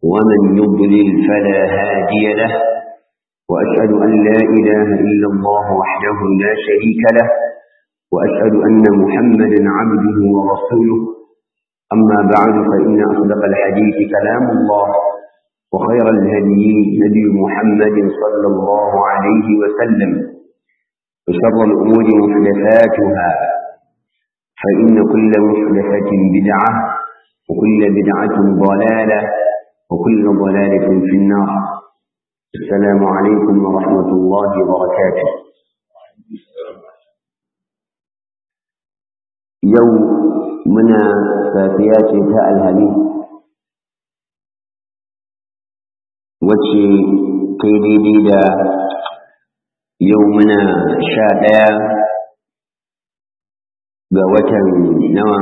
ومن يضلل فلا هادي له وأشهد أن لا إله إلا الله وحده لا شريك له وأشهد أن محمدا عبده ورسوله أما بعد فإن أصدق الحديث كلام الله وخير الهدي هدي محمد صلى الله عليه وسلم وشر الأمور محدثاتها فإن كل محدثة بدعة وكل بدعة ضلالة وكل ضلالة في النار. السلام عليكم ورحمة الله وبركاته. يوم منا فاتيات تاء الهدي وشي قيدي دا يومنا شادية بوتن نوى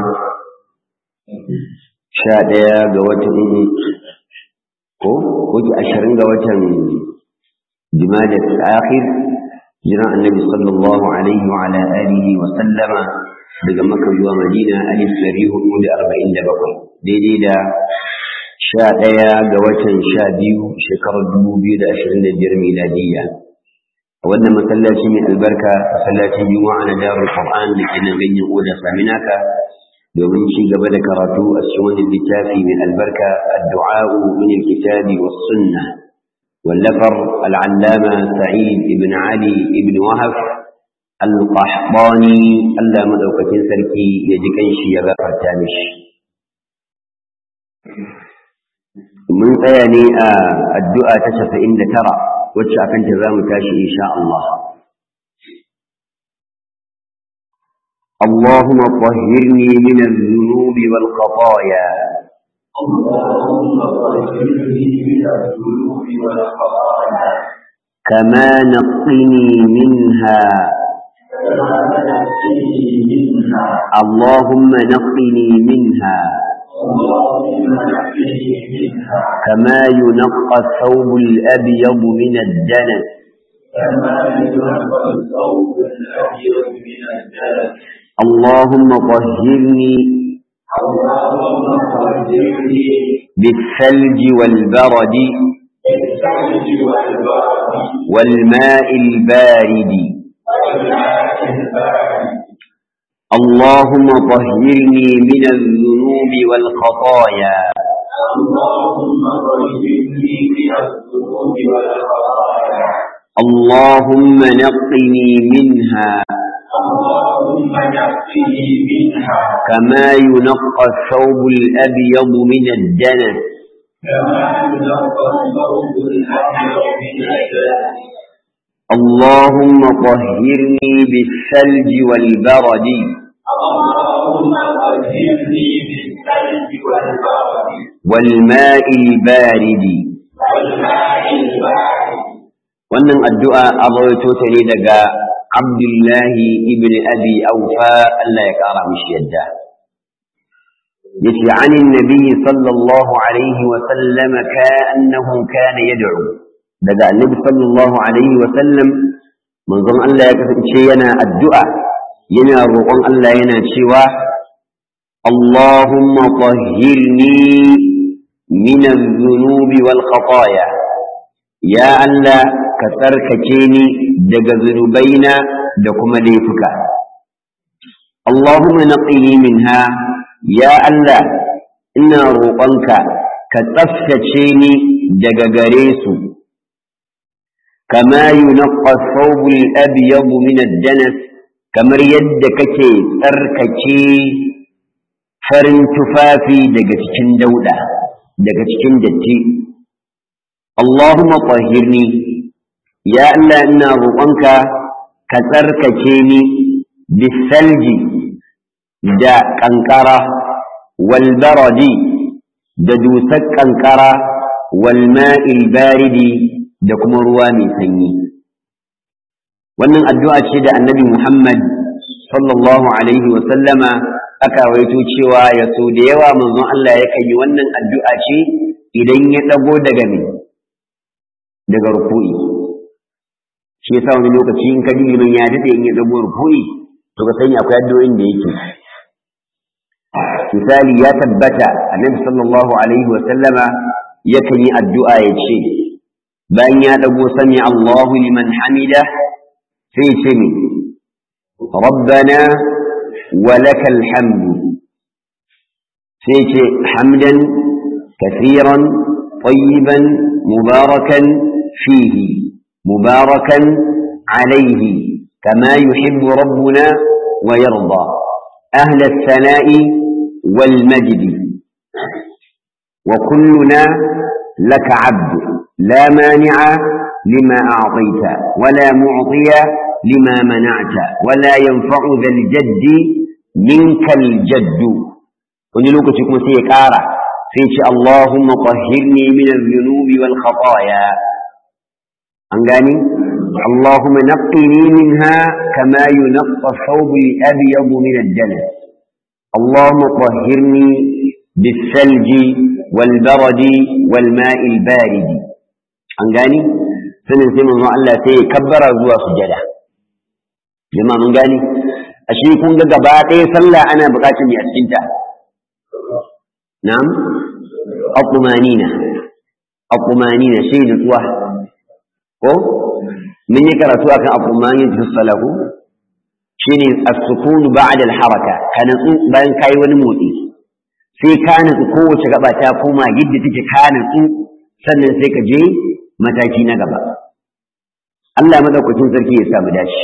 شادية بوتن ko wuce 20 ga watan Jumada al-Akhir jira annabi sallallahu alaihi wa ala alihi wa sallama daga Makka zuwa Madina 1447 daidai da 11 ga watan 12 shekarar 2025 miladiyya a wannan masallaci mai albarka masallacin Juma'a na Darul Qur'an da ke nan ganyen Oda Saminaka domin ci gaba da karatu a cikin wannan littafi mai albarka addu'a min alkitabi was sunnah wallafar al-allama Sa'id ibn Ali ibn Wahab al-Qahtani Allah madaukakin sarki ya ji kanshi ya gafarta mishi. Mun tsaya ne a addu'a ta 99 wacce akan ta zamu tashi insha Allah. اللهم طهرني من الذنوب والخطايا اللهم طهرني من الذنوب والخطايا كما نقني منها اللهم نقني منها كما ينقى الثوب الأبيض من الدنس اللهم طهرني بالثلج والبرد والماء البارد اللهم طهرني من الذنوب والخطايا اللهم نقني منها كما ينقى الثوب الأبيض من الدنس اللهم طهرني بالثلج والبرد والماء البارد. wannan addu'a a rawaito ta ne daga Abdullahi ibn Abi Aufa Allah ya kara mishi yadda yace anin nabi sallallahu alaihi wa sallam ka'annahu kana yad'u daga annabi sallallahu alaihi wa sallam manzon Allah ya kasance yana addu'a yana roƙon Allah yana cewa Allahumma tahhirni min adh-dhunubi wal khataaya ya Allah ka tsarkake ni daga zunubaina da kuma laifuka Allahumma naqini minha ya Allah ina roƙonka ka tsaftace ni daga gare su kama yunqqa ath-thawb al-abyad min ad-danas kamar yadda kake tsarkake farin tufafi daga cikin dauda daga cikin datti Allahumma tahhirni ya Allah ina roƙonka ka tsarkake ni bisalji da kankara wal baradi da dusar kankara wal ma'il baridi da kuma ruwa mai sanyi wannan addu'a ce da annabi Muhammad sallallahu alaihi wa sallama aka waito cewa ya so da yawa manzon Allah yakan yi wannan addu'a ce idan ya dago daga ruku'i shi yasa wani lokaci in ka liman ya dade in ya dago ruku'i to ka sani akwai addu'o'in da yake misali ya tabbata annabi sallallahu alaihi wa sallama yakan yi addu'a ya ce bayan ya dago sami Allahu liman hamida sai ya ce min rabbana wa lakal hamdu sai ya ce hamdan kathiran tayyiban mubarakan fihi mubarakan alayhi kama yuhibbu rabbuna wa yarda ahla as-sana'i wal majdi وكلنا لك عبد لا مانع لما أعطيت ولا معطي لما منعت ولا ينفع ذا الجد منك الجد ونلوك تكون سيكارا فيش اللهم طهرني من الذنوب والخطايا أنقاني اللهم نقني منها كما ينقى الثوب الأبيض من الدنس اللهم طهرني بالثلج والبرد والماء البارد أنقاني سننسي من الله سيكبر زوا سجدا جماعة أنقاني أشي يكون قباقي صلى أنا بقاتل أسجنتا نعم الطمانينة شيء نتوه من يكرا سواك الطمانينة في الصلاة شيء السكون بعد الحركة كان بان كاي ونموتي sai ka nutsu kowace gaba ta koma yadda take ka nutsu sannan sai ka je mataki na gaba Allah madaukakin sarki ya samu dashi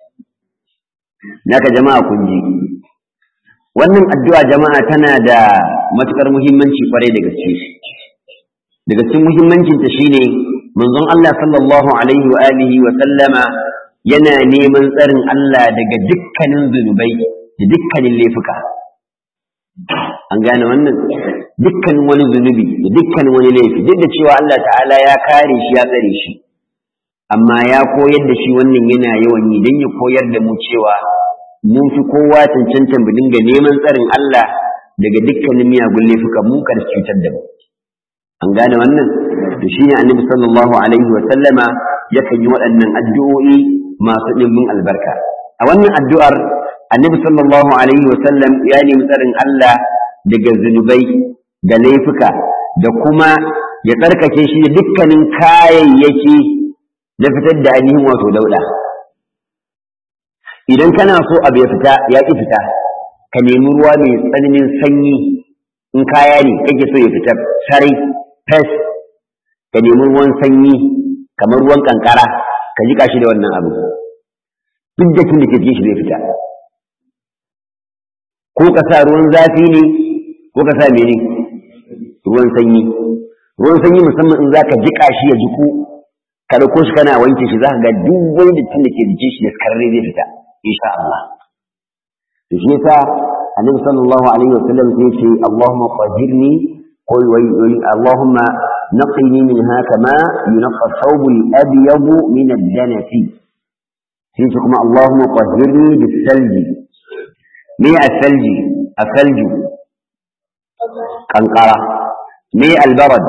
naka jama'a kun ji wannan addu'a jama'a tana da matukar muhimmanci kwarai da gaske daga cikin muhimmancin ta shine manzon Allah sallallahu alaihi wa alihi wa sallama yana neman tsarin Allah daga dukkanin zunubai da dukkanin laifuka an gane wannan dukkan wani zunubi da dukkan wani laifi duk da cewa Allah ta'ala ya kare shi ya tsare shi amma ya koyar da shi wannan yana yawan yi don ya koyar da mu cewa mun fi kowa cancantan mu dinga neman tsarin Allah daga dukkanin miyagun laifuka mu kar su cutar da mu an gane wannan to shine annabi sallallahu alaihi wa sallama yakan yi waɗannan addu'o'i masu ɗimbin albarka a wannan addu'ar annabi sallallahu alaihi wa sallam ya nemi tsarin Allah daga zunubai da laifuka da kuma ya tsarkake shi da dukkanin kayayyaki na fitar da ainihin wato dauda idan kana so abu ya fita ya ki fita ka nemi ruwa mai tsananin sanyi in kaya ne kake so ya fita sarai fes ka nemi ruwan sanyi kamar ruwan kankara ka jika shi da wannan abu duk da kin da ke cikin shi zai fita ko ka sa ruwan zafi ne ko ka sa mene ruwan sanyi musamman in zaka jika shi ya jiku ka dauko shi kana wanke shi zaka ga duk wani dattin da ke jikin shi da karre zai fita insha Allah to shi yasa annabi sallallahu alaihi wasallam sai ce Allahumma qahirni qul wa Allahumma naqini minha kama yunqqa thawb al-abyad min ad-danas sai kuma Allahumma qahirni bis-salji me as-salji as-salju kankara me al-barad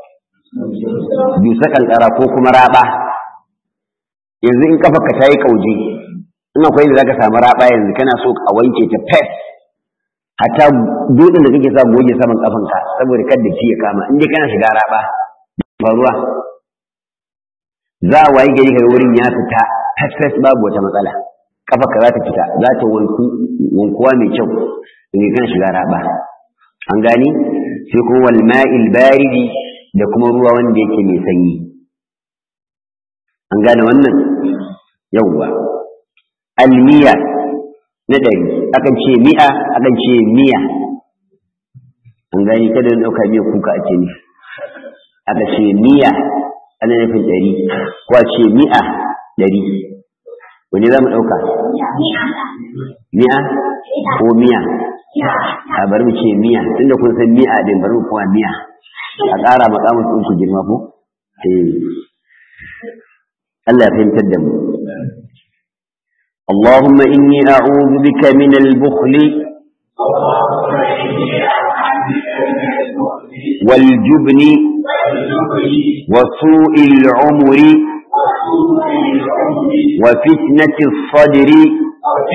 dusa kankara ko kuma raba yanzu in kafarka ta yi kauje in akwai da zaka samu raba yanzu kana so a wanke ta fes hatta dutsen da kake sa goge saman kafanka saboda kada ci ya kama in dai kana shiga raba faruwa za a wayi gari kai wurin ya fita fes babu wata matsala kafarka za ta fita za ta wankuwa mai kyau in kana shiga raba an gani sai kuma wal ma'il baridi da kuma ruwa wanda yake mai sanyi an gane wannan yawwa almiya na ɗari akan ce mi'a akan ce miya an gani kada na ɗauka miya kuka a ce ne aka ce miya ana nufin ɗari ko a ce mi'a ɗari wani za mu ɗauka mi'a ko miya a bari mu ce miya tunda kun san mi'a din bari mu kuma miya a ƙara makamun ɗin ku girma ko Allah ya fahimtar da mu اللهم إني أعوذ بك من البخل والجبن وسوء العمر وفتنة الصدر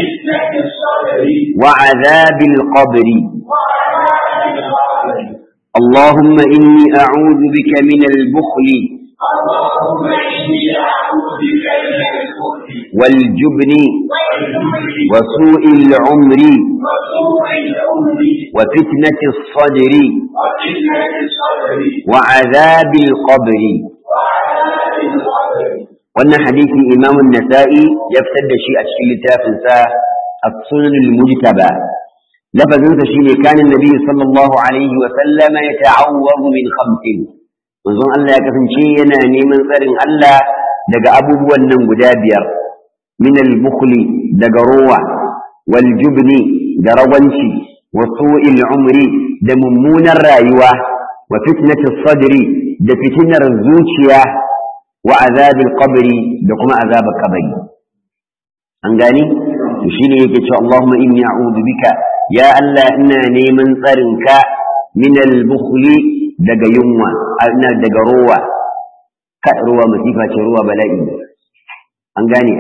وعذاب القبر اللهم إني أعوذ بك من البخل اللهم إني أعوذ بك من البخل والجبن والجبن وسوء العمر وسوء الأمر وفتنة الصدر وفتنة الصدر وعذاب القبر. وعذاب القبر. wannan hadisi Imam an-Nasa'i ya fitar da shi a cikin littafin sa As-Sunan al-Mujtaba. lafazin sa shine kana Nabi sallallahu alaihi wa sallam yata'awwadu min khamsin. manzon Allah ya kasance yana neman tsarin Allah daga abubuwan nan guda biyar. min al-bukhli daga ruwa, wal jubni da rawanci, wa su'il umri da mummunar rayuwa, wa fitnatis sadri da fitinar zuciya, wa azabil qabri da kuma azabar kabari. an gani to shine yake cewa Allahumma inni a'udhu bika ya Allah ina neman tsarinka min al-bukhli daga yunwa, ina daga ruwa. ka ruwa masifa ce, ruwa bala'i. an gane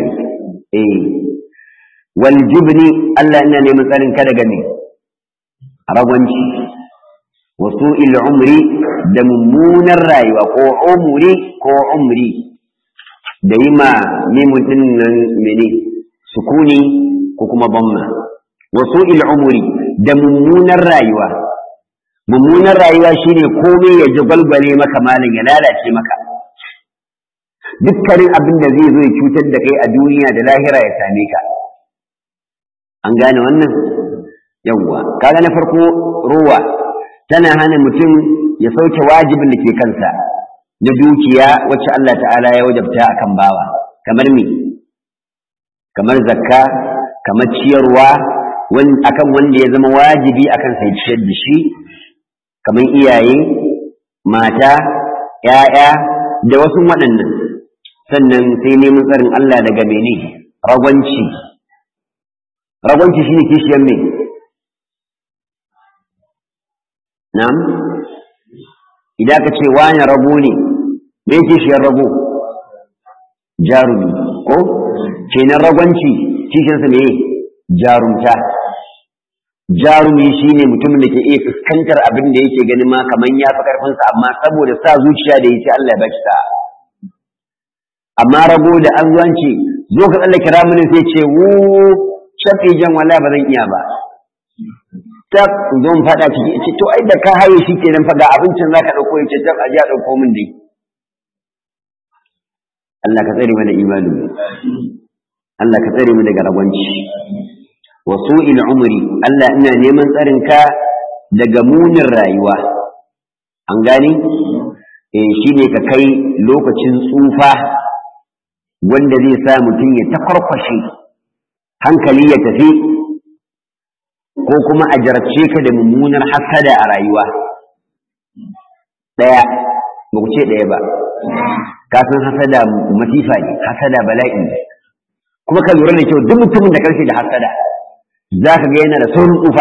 wal jubni Allah ina neman tsarinka daga me ragwanci, wa su'il umri da mummunar rayuwa ko umri da yi ma mimun din nan mene sukuni ko kuma bamma. wa su'il umri da mummunar rayuwa shine komai ya jagwalgwale maka malin ya lalace maka, dukkanin abin da zai zo ya cutar da kai a duniya da lahira ya same ka. an gane wannan yawwa kaga na farko ruwa tana hana mutum ya sauke wajibin da ke kansa na dukiya wacce Allah ta'ala ya wajabta akan bawa, kamar me kamar zakka, kamar ciyarwa akan wanda ya zama wajibi akan sai ciyar da shi, kamar iyaye, mata, ƴaƴa da wasu waɗannan. sannan sai neman tsarin Allah daga mene ragwanci shine kishiyar me na'am idan ka ce wani rabo ne me yake shi rabo jarumi ko kenan ragwanci kishinsa ne jarumta. jarumi shine mutumin da ke iya fuskantar abin da yake ganin ma kaman ya fi karfinsa, amma saboda sa zuciya da yace Allah ya baki sa. amma rabo da azwanci zo ka tsallake ramunin sai ce wu shafi jan wala ba zan iya ba, tab zon fada ciki ce to ai da ka haye shi kenan fa ga abincin zaka dauko yace tab aje a dauko min dai. Allah ka tsare mana imani, Allah ka tsare mu daga ragwanci. wa su'il umri Allah ina neman tsarin ka daga munin rayuwa. an gani shine ka kai lokacin tsufa wanda zai sa mutum ya tafarkwashe, hankali ya tafi, ko kuma a jarabce ka da mummunar hasada a rayuwa. ba ku ce ɗaya ba, ka san hasada masifa ne, hasada bala'i ne. kuma ka lura da kyau duk mutumin da karshe da hasada za ka ga yana da saurin tsufa.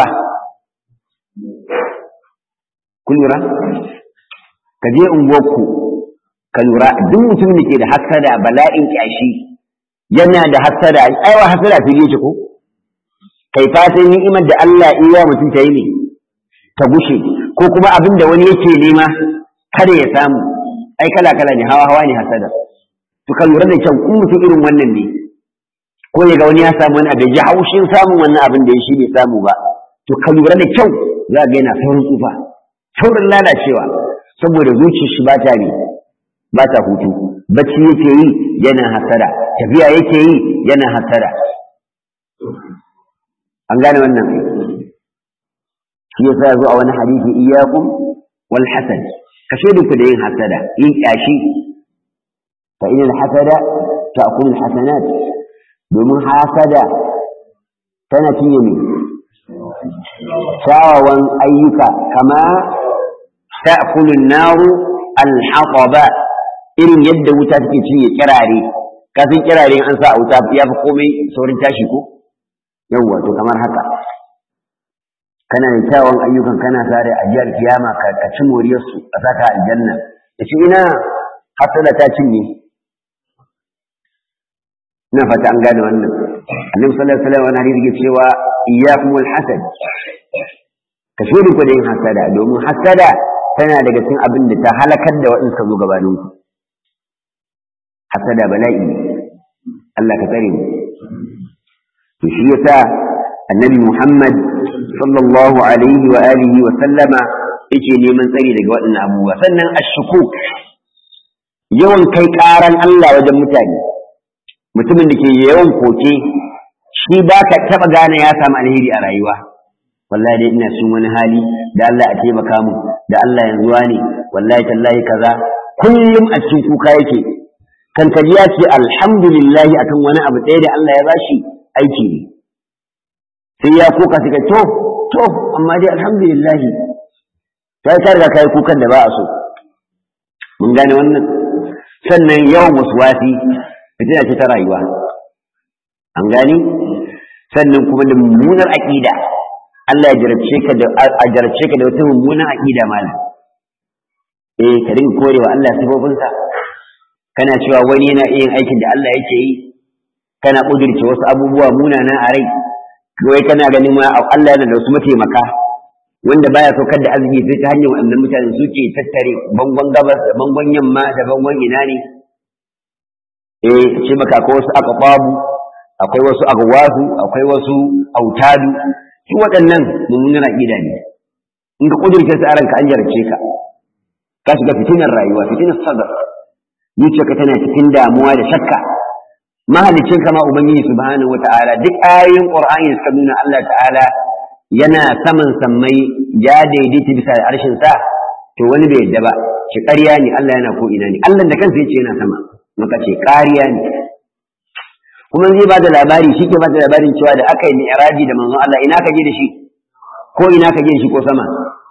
kun lura? ka je unguwarku ka lura duk mutumin da ke da hasada bala'in kyashi yana da hasada, aiwa hasada fili ce ko? kai fatan ni'imar da Allah iya mutum ta yi ne ta gushe, ko kuma abin da wani yake nema kada ya samu. ai kala ne, hawa ne hasada. to ka lura da kyau in mutum irin wannan ne, ko ya ga wani ya samu wani abin ji haushin samun wannan abin da ya shi bai samu ba, to ka lura da kyau za ga yana saurin tsufa, saurin lalacewa, saboda zuciyar shi ba ta hutu. bacci yake yi yana hasada, tafiya yake yi yana hasada. an gane wannan shi yasa zo a wani hadisi iyyakum wal hasad, ka shaidu ku da yin hasada, yin kyashi. fa inal hasada ta'kulu al hasanat, domin hasada tana cinye ne kyawawan ayyuka, kama ta'kulu an-naru al-hataba, irin yadda wuta take cinye kirare. kafin kirare an sa a wuta ya fi komai saurin tashi ko? yawwa to kamar haka kana da kyawun ayyukan, kana sare a jiyar kiyama ka ci moriyarsu a saka aljanna, da shi ina hasada ta cinye. ina fata an gane wannan. annabi sallallahu alaihi wasallam wani hadisi yake cewa iyyakum wal hasad, ka shiri ku da yin hasada, domin hasada tana daga cikin abin da ta halakar da waɗanda suka zo gabanin ku hasada bala'i Allah ka tsare mu to shi yasa annabi Muhammad sallallahu alaihi wa alihi wa sallama yake neman tsari daga waɗannan abubuwa sannan ashukuk yawan kai ƙaran Allah wajen mutane mutumin da ke yawan koke shi ba ka taɓa gane ya samu alheri a rayuwa wallahi dai ina cikin wani hali da Allah a taimaka mu da Allah yanzu ne wallahi tallahi kaza kullum a cikin kuka yake kan kaji ya ce alhamdulillah akan wani abu ɗaya da Allah ya bashi aiki ne sai ya kuka sai to amma dai alhamdulillah sai ka riga kai kukan da ba a so mun gane wannan sannan yawan waswasi fitina ce ta rayuwa an gani sannan kuma da mummunar aqida Allah ya jarabce ka da wata mummunar aqida malam ka dinga korewa Allah sifofinsa kana cewa wani yana yin aikin da Allah yake yi kana kudirce wasu abubuwa munana a rai wai kana ganin ma Allah yana da wasu mataimaka wanda baya saukar da arziki sai ta hanyar wannan mutane suke tattare bangon gabas da bangon yamma da bangon ina ne ce maka akwai wasu aqbabu akwai wasu agwasu akwai wasu autadu su waɗannan mummunan aqida ne in ka kudirce su a ranka an jarrace ka shiga fitinar rayuwa fitinar sadar zuciyarka tana cikin damuwa da shakka mahalicin kama ubangiji subhanahu wata'ala duk ayoyin qur'ani suka nuna Allah ta'ala yana saman sammai ya daidaita bisa arshin sa to wani bai yadda ba shi ƙarya ne Allah yana ko ina ne Allah da kansa yace yana sama maka ce ƙarya ne kuma zai bada labari shi ke bada labarin cewa da aka yi mi'raji da manzon Allah ina ka je da shi ko ina ka je da shi ko sama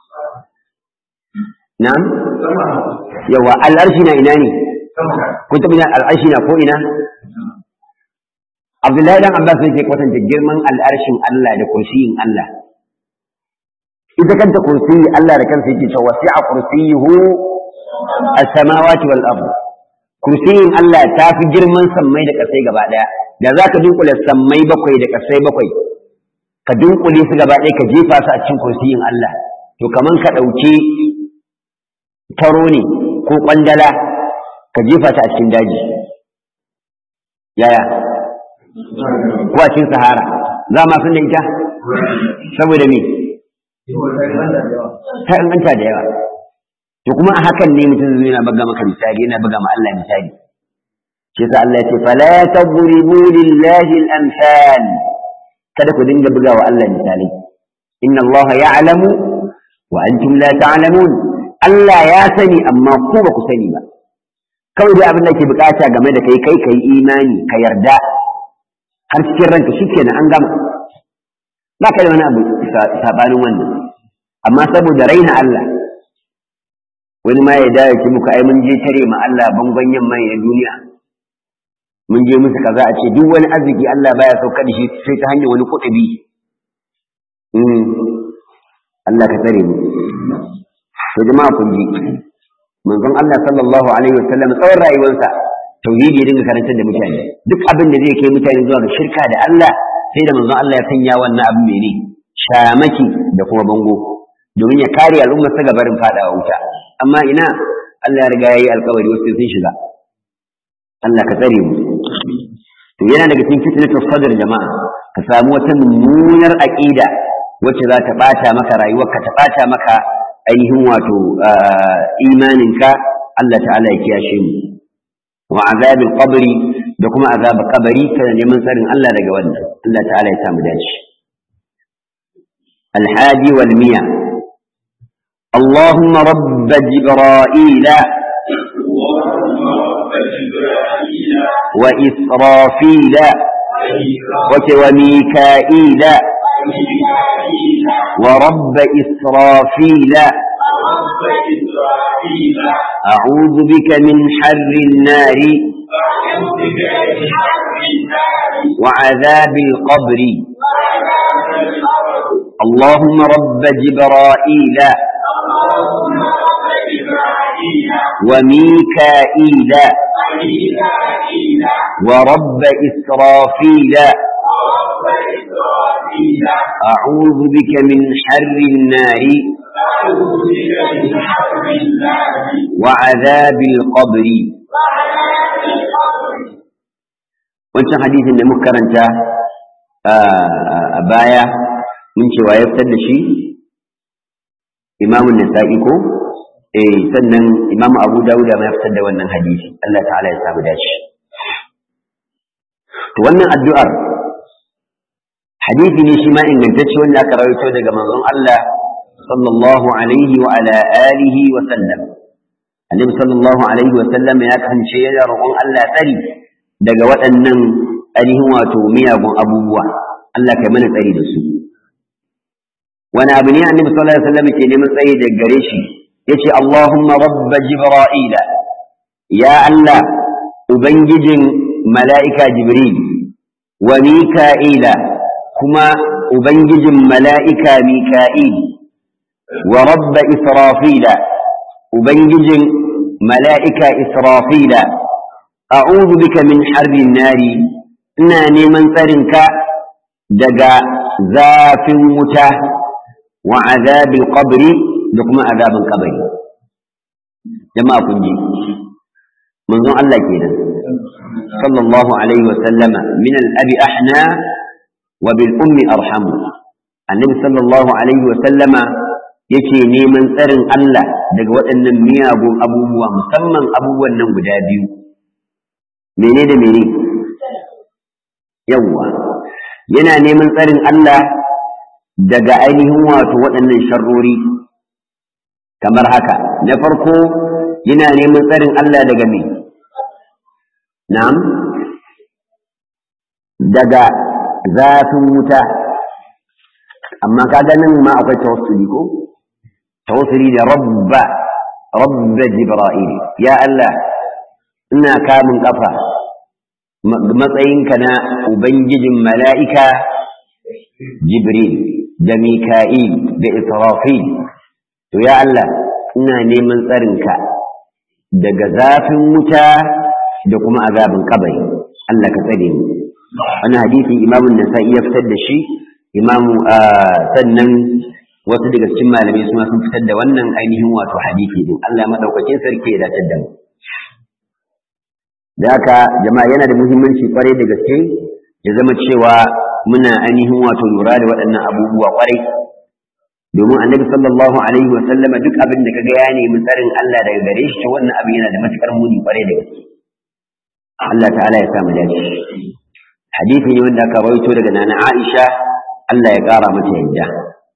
na'am yawa al'arshi na ina ne kun taɓa yin al'arshi na ko ina Abdullahi dan Abbas yake kwatanta girman al'arshin Allah da kursiyin Allah ita kanta kursiyi Allah da kansa yake cewa wasi'a kursiyuhu as-samawati wal ard kursiyin Allah ta fi girman sammai da kasai gaba daya da zaka dunkule sammai bakwai da kasai bakwai ka dunkule su gaba daya ka jefa su a cikin kursiyin Allah to kaman ka dauke taro ne ko kwandala ka jefa ta a cikin daji yaya ko a cikin sahara za ma san da ita saboda me ta inganta da yawa to kuma a hakan ne mutum zai yana buga maka misali yana buga ma Allah misali shi yasa Allah ya ce fala tadribu lillahi al-amsal kada ku dinga buga wa Allah misali inna Allah ya'lamu wa antum la ta'lamun Allah ya sani amma ku ba ku sani ba kawai dai abin da ke bukata game da kai imani ka yarda har cikin ranka shikenan an gama ba ka da wani abu sabanin wannan amma saboda raina Allah wani ma ya dawo ki muku ai mun je tare ma Allah bangon yamma ya duniya mun je musu kaza a ce duk wani arziki Allah baya sauka da shi sai ta hanyar wani kuɗi Allah ka tsare mu to jama'a kun ji manzon Allah sallallahu alaihi wasallam tsawon rayuwarsa tauhidi ya dinga karantar da mutane duk abin da zai kai mutane zuwa ga shirka da Allah sai da manzon Allah ya sanya wannan abu mene shamaki da kuma bango domin ya kare al'ummar ta gabarin fadawa wuta amma ina Allah ya riga yayi alƙawari wasu sun shiga Allah ka tsare mu to yana daga cikin fitnatul sadr jama'a ka samu wata mummunar aqida wacce za ta bata maka rayuwarka ta bata maka ainihin wato imaninka Allah ta'ala ya kiyashe mu wa azabil qabri da kuma azab qabri kana neman tsarin Allah daga wannan Allah ta'ala ya samu dace الحادي والمئة اللهم رب جبرائيل وإسرافيل وميكائيل ورب إسرافيل أعوذ بك من حر النار وعذاب القبر اللهم رب جبرائيل وميكائيل ورب إسرافيل أعوذ بك من حر النار أعوذ بك من حر النار وعذاب القبر. وعذاب القبر. wancan hadisin da muka karanta a baya mun cewa ya fitar da shi Imam Nasa'i ko sannan Imam Abu Dawud ma ya fitar da wannan hadisi. Allah ta'ala ya samu dace. To wannan addu'ar hadisi ne shi ma ingantacce wanda aka rawaito daga manzon Allah sallallahu alaihi wa ala alihi wa sallam. Annabi sallallahu alaihi wa sallam ya kasance yana roƙon Allah tsari daga waɗannan ainihin wato miyagun abubuwa. Allah kai mana tsari da su. wani abu ne annabi sallallahu alaihi wasallam ke neman tsayi daga gare shi yace Allahumma rabb jibril ya Allah ubangijin mala'ika jibril wa mika'ila kuma ubangijin mala'ika mika'il wa rabb israfila ubangijin mala'ika israfila a'udhu bika min harbin nari ina neman tsarinka daga zafin wuta wa azabil qabri da kuma azabin kabari. Jama'a kun ji manzon Allah kenan sallallahu alaihi wa sallama min al-abi ahna wa bil ummi arhamu. Annabi sallallahu alaihi wa sallama yake neman tsarin Allah daga waɗannan miyagun abubuwa musamman abubuwan nan guda biyu. Mene da mene? Yawwa yana neman tsarin Allah daga ainihin wato waɗannan sharrori kamar haka. Na farko yana neman tsarin Allah daga me? Na'am, daga zafin wuta. Amma kaga nan ma akwai tawassuli ko? Tawassuli da rabba Jibril. Ya Allah ina kamun kafa matsayinka na ubangijin mala'ika Jibril da Mika'il da Israfil. To ya Allah ina neman tsarinka daga zafin wuta da kuma azabin kabari. Allah ka tsare mu. Wannan hadisi Imam Nasa'i ya fitar da shi, sannan wasu daga cikin malamai sun fitar da wannan ainihin wato hadisi din. Allah madaukakin sarki ya dace da mu. Da haka jama'a yana da muhimmanci kwarai da gaske ya zama cewa muna ainihin wato lura da waɗannan abubuwa kwarai, domin annabi sallallahu alaihi wa sallama duk abin da kaga ya nemi tsarin Allah daga gare shi to wannan abin yana da matukar muni kwarai da gaske. Allah ta'ala ya samu dace. Hadisi ne wanda aka rawaito daga nana Aisha, Allah ya kara mata yadda.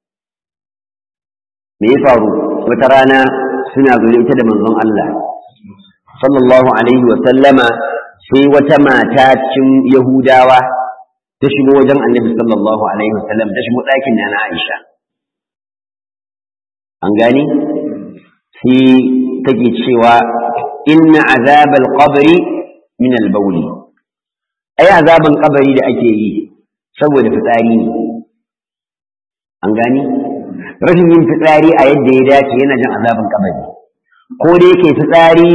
Me ya faru? Wata rana suna zo ita da manzon Allah sallallahu alaihi wa sallama, sai wata mata cikin Yahudawa ta shigo wajen annabi sallallahu alaihi wa sallam, ta shigo ɗakin nana Aisha. An gani? Sai take cewa inna azabal qabri min al-bawl. Ai azaban kabari da ake yi saboda fitsari ne. An gani? Rashin yin fitsari a yadda ya dace yana jin azaban kabari. Ko da yake fitsari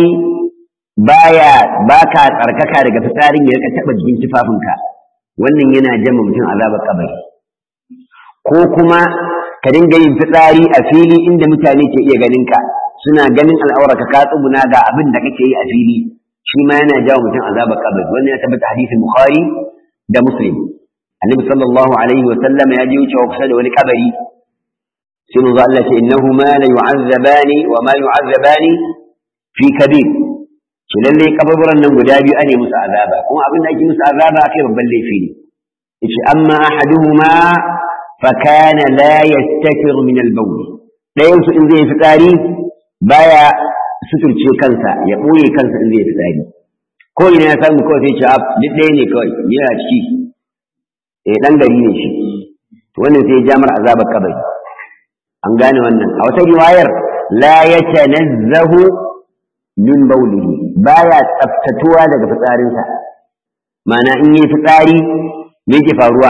baka tsarkaka daga fitsarin ya rika taba jikin tufafinka, wannan yana jama mutum azabar kabari. Ko kuma ka dinga yin fitsari a fili inda mutane ke iya ganin ka, suna ganin al'aurarka ka tsuguna ga abin da kake yi a fili, shi ma yana jawo mutum azabar kabari. Wannan ya tabbata hadisin Bukhari da Muslim. Annabi sallallahu alaihi wa sallam ya je wucewa kusa da wani kabari, sai manzo Allah ce innahuma la yu'azzabani wa ma yu'azzabani fi kabir. Shi lalle kaburburan nan guda biyu ane musu azaba, kuma abin da ake musu azaba kai babban laifi ne. Yace amma ahaduhuma fa kana la yastatir min al-bawl. Dayan su in zai fitsari baya suturce kansa, ya boye kansa in zai fitsari. Ko ina ya samu kawai sai ce duk ɗaya ne kawai yana ciki. Dan gari ne shi. To wannan sai ya jamar azabar kabari. An gane wannan. A wata riwayar la yatanazzahu min bawlihi, baya tsaftatuwa daga fitsarinsa. Ma'ana in yi fitsari me yake faruwa?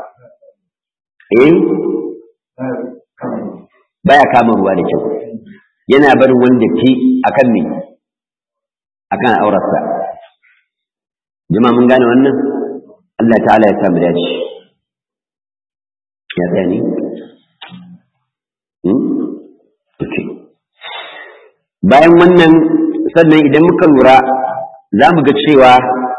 Baya kama ruwa da kyau. Yana barin wanda ke akan me? Akan aurarsa. Jama'a mun gane wannan? Allah ta'ala ya samu dace. Ya tsaya ne? bayan wannan sannan idan muka lura za mu ga cewa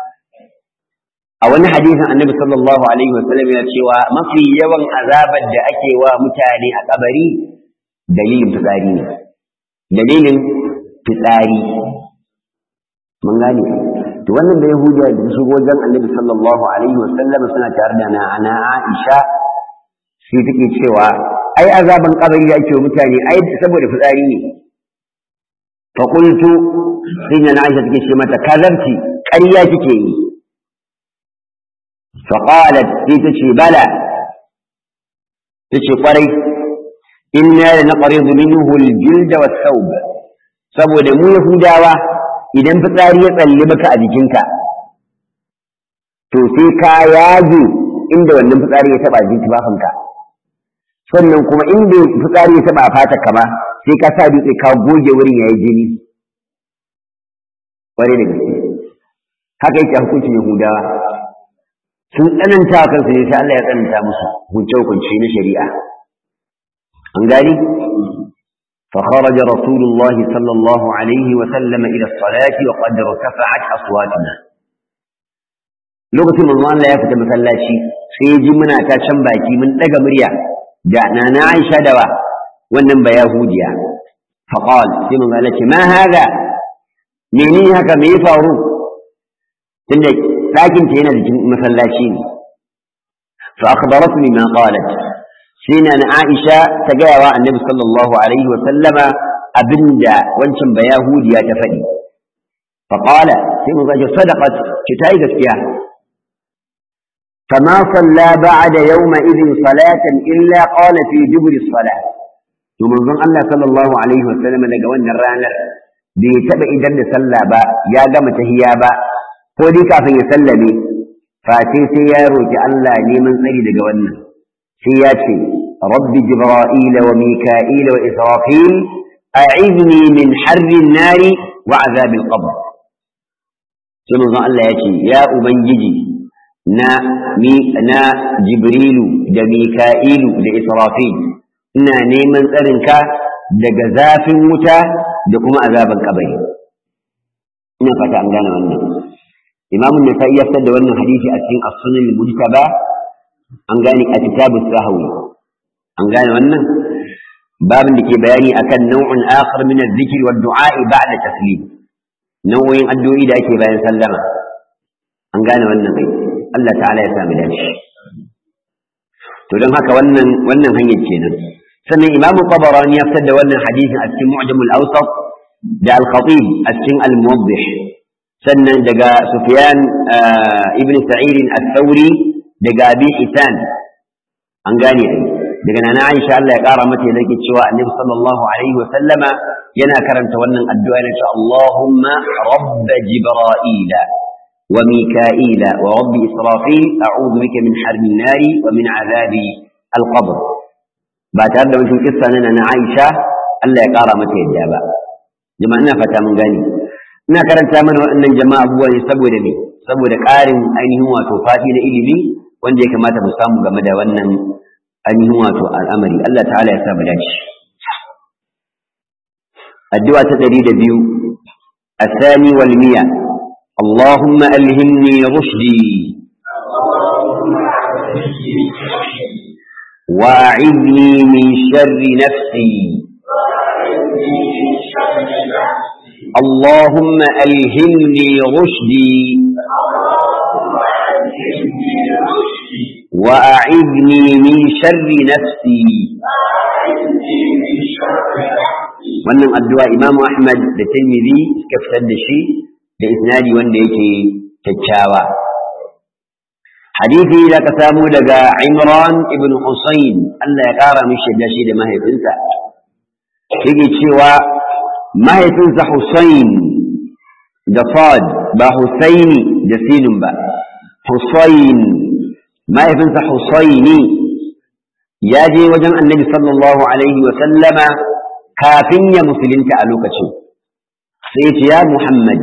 a wani hadisin annabi sallallahu alaihi wasallam ya cewa mafi yawan azabar da ake wa mutane a kabari dalilin fitsari ne dalilin fitsari mun gane to wannan da yahudiya da su wajen annabi sallallahu alaihi wasallam suna tare da ana Aisha sai take cewa ai azaban kabari da ake wa mutane ai saboda fitsari ne fa qultu sai na Aisha take ce mata kazarti ƙarya kike yi fa qalat sai tace bala tace kwarai inna lanaqridu minhu al-jild was-thawb saboda mu yahudawa idan fitsari ya tsalle maka a jikinka to sai ka yage inda wannan fitsari ya taba jikin tufafinka sannan kuma inda fitsari ya taba fata ka ba sai ka sa dutse ka goge wurin yayi jini kware da gaske haka yake hukuncin yahudawa sun tsananta kansu ne sai Allah ya tsananta musu hukunci na shari'a an gani فخرج رسول الله صلى الله عليه وسلم إلى الصلاة وقد ارتفعت أصواتنا لغة من الله لا يفتح مسلاشي سيجي منا تاشن باكي من لقى مريا دعنا نعيش دوا وننبى يهوديا فقال سيمن قال ما هذا مني هكا ميفارو لكن تينا مسلاشين فأخبرتني ما قالت سينا عائشة تجاوى النبي صلى الله عليه وسلم أبندا وانشم بيهود يا تفدي فقال سيما رجل صدقت كتايدت فيها فما صلى بعد يومئذ صلاة إلا قال في جبر الصلاة ثم ظن الله صلى الله عليه وسلم لقوان الرانا بيتبع إذن صلى با يا قمت هي با قولي كافن يسلمي فاتي سياروك الله لمن سيد قوانا سياتي رب جبرائيل وميكائيل وإسرافيل أعذني من حر النار وعذاب القبر ثم الله ياتي يا أبنجي نا جبريل دا ميكائيل دا إسرافيل إنا نيمن أرنك دا جزاف متى دا كما عذاب القبر إنا فتح أمدانا وانا إمام النسائي يفتد وانا حديثي أسين السنن المجتبى an gane a kitabus sahwi an gane wannan babin da ke bayani akan nau'in akhar min adh-dhikr wa ad-du'a ba'da taslim nau'in addu'o'i da ake bayan sallama an gane wannan kai Allah ta'ala ya sami dace to don haka wannan hanyar kenan sannan imamu tabarani ya fitar da wannan hadisin a cikin mu'jam al-awsat da al-khatib a cikin al-muwaddih sannan daga sufyan ibn sa'id al-thawri daga abi hisan an gane ai daga nana aisha Allah ya kara mata da yake cewa annabi sallallahu alaihi wa sallama yana karanta wannan addu'a yana cewa Allahumma rabb jibril wa mika'il wa rabb israfil a'udhu bika min harbi an-nar wa min 'adhabi al-qabr ba tare da wani kissa na nana aisha Allah ya kara mata yadda ba jama'a ina fata mun gane ina karanta mana waɗannan jama'a abubuwa ne saboda ƙarin ainihin wato fati na ilimi wanda ya kamata mu samu game da wannan ainihin wato al'amari Allah ta'ala ya sa mu dace addu'a ta 102 الثاني والمئة اللهم ألهمني رشدي وأعذني من شر نفسي اللهم ألهمني رشدي وأعذني من شر نفسي wannan addu'a Imam Ahmad da Tirmidhi suka fitar da shi da isnadi wanda yake kyakkyawa hadisi da ka samu daga Imran ibn Husayn Allah ya kara mishi da shi da mahaifinsa yake cewa mahaifinsa Husayn da Sad ba Husaini da Sinun ba Husayn mahaifinsa Husayni ya je wajen Annabi sallallahu alaihi wa sallama kafin ya musulunta a lokacin sai ce ya Muhammad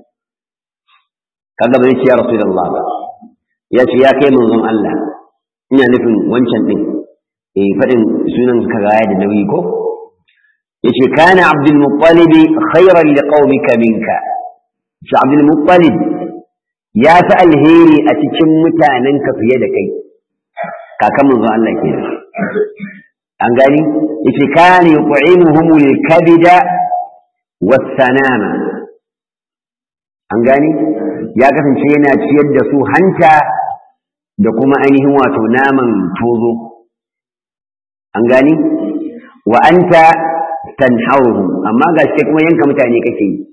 kaga bai ce ya Rasulullah ba ya ce ya kai manzon Allah ina nufin wancan din fadin sunan ka gaya da nauyi ko yace kana Abdul Muttalib khayran liqaumika minka shi Abdul Muttalib ya fi alheri a cikin mutanenka fiye da kai kakan manzon Allah kenan an gani yace kana yuqimuhumul kabida was-sanama an gani ya kasance yana ciyar da su hanta da kuma ainihin wato naman tozo an gani wa anta tanhawhum amma gashi kuma yanka mutane kake yi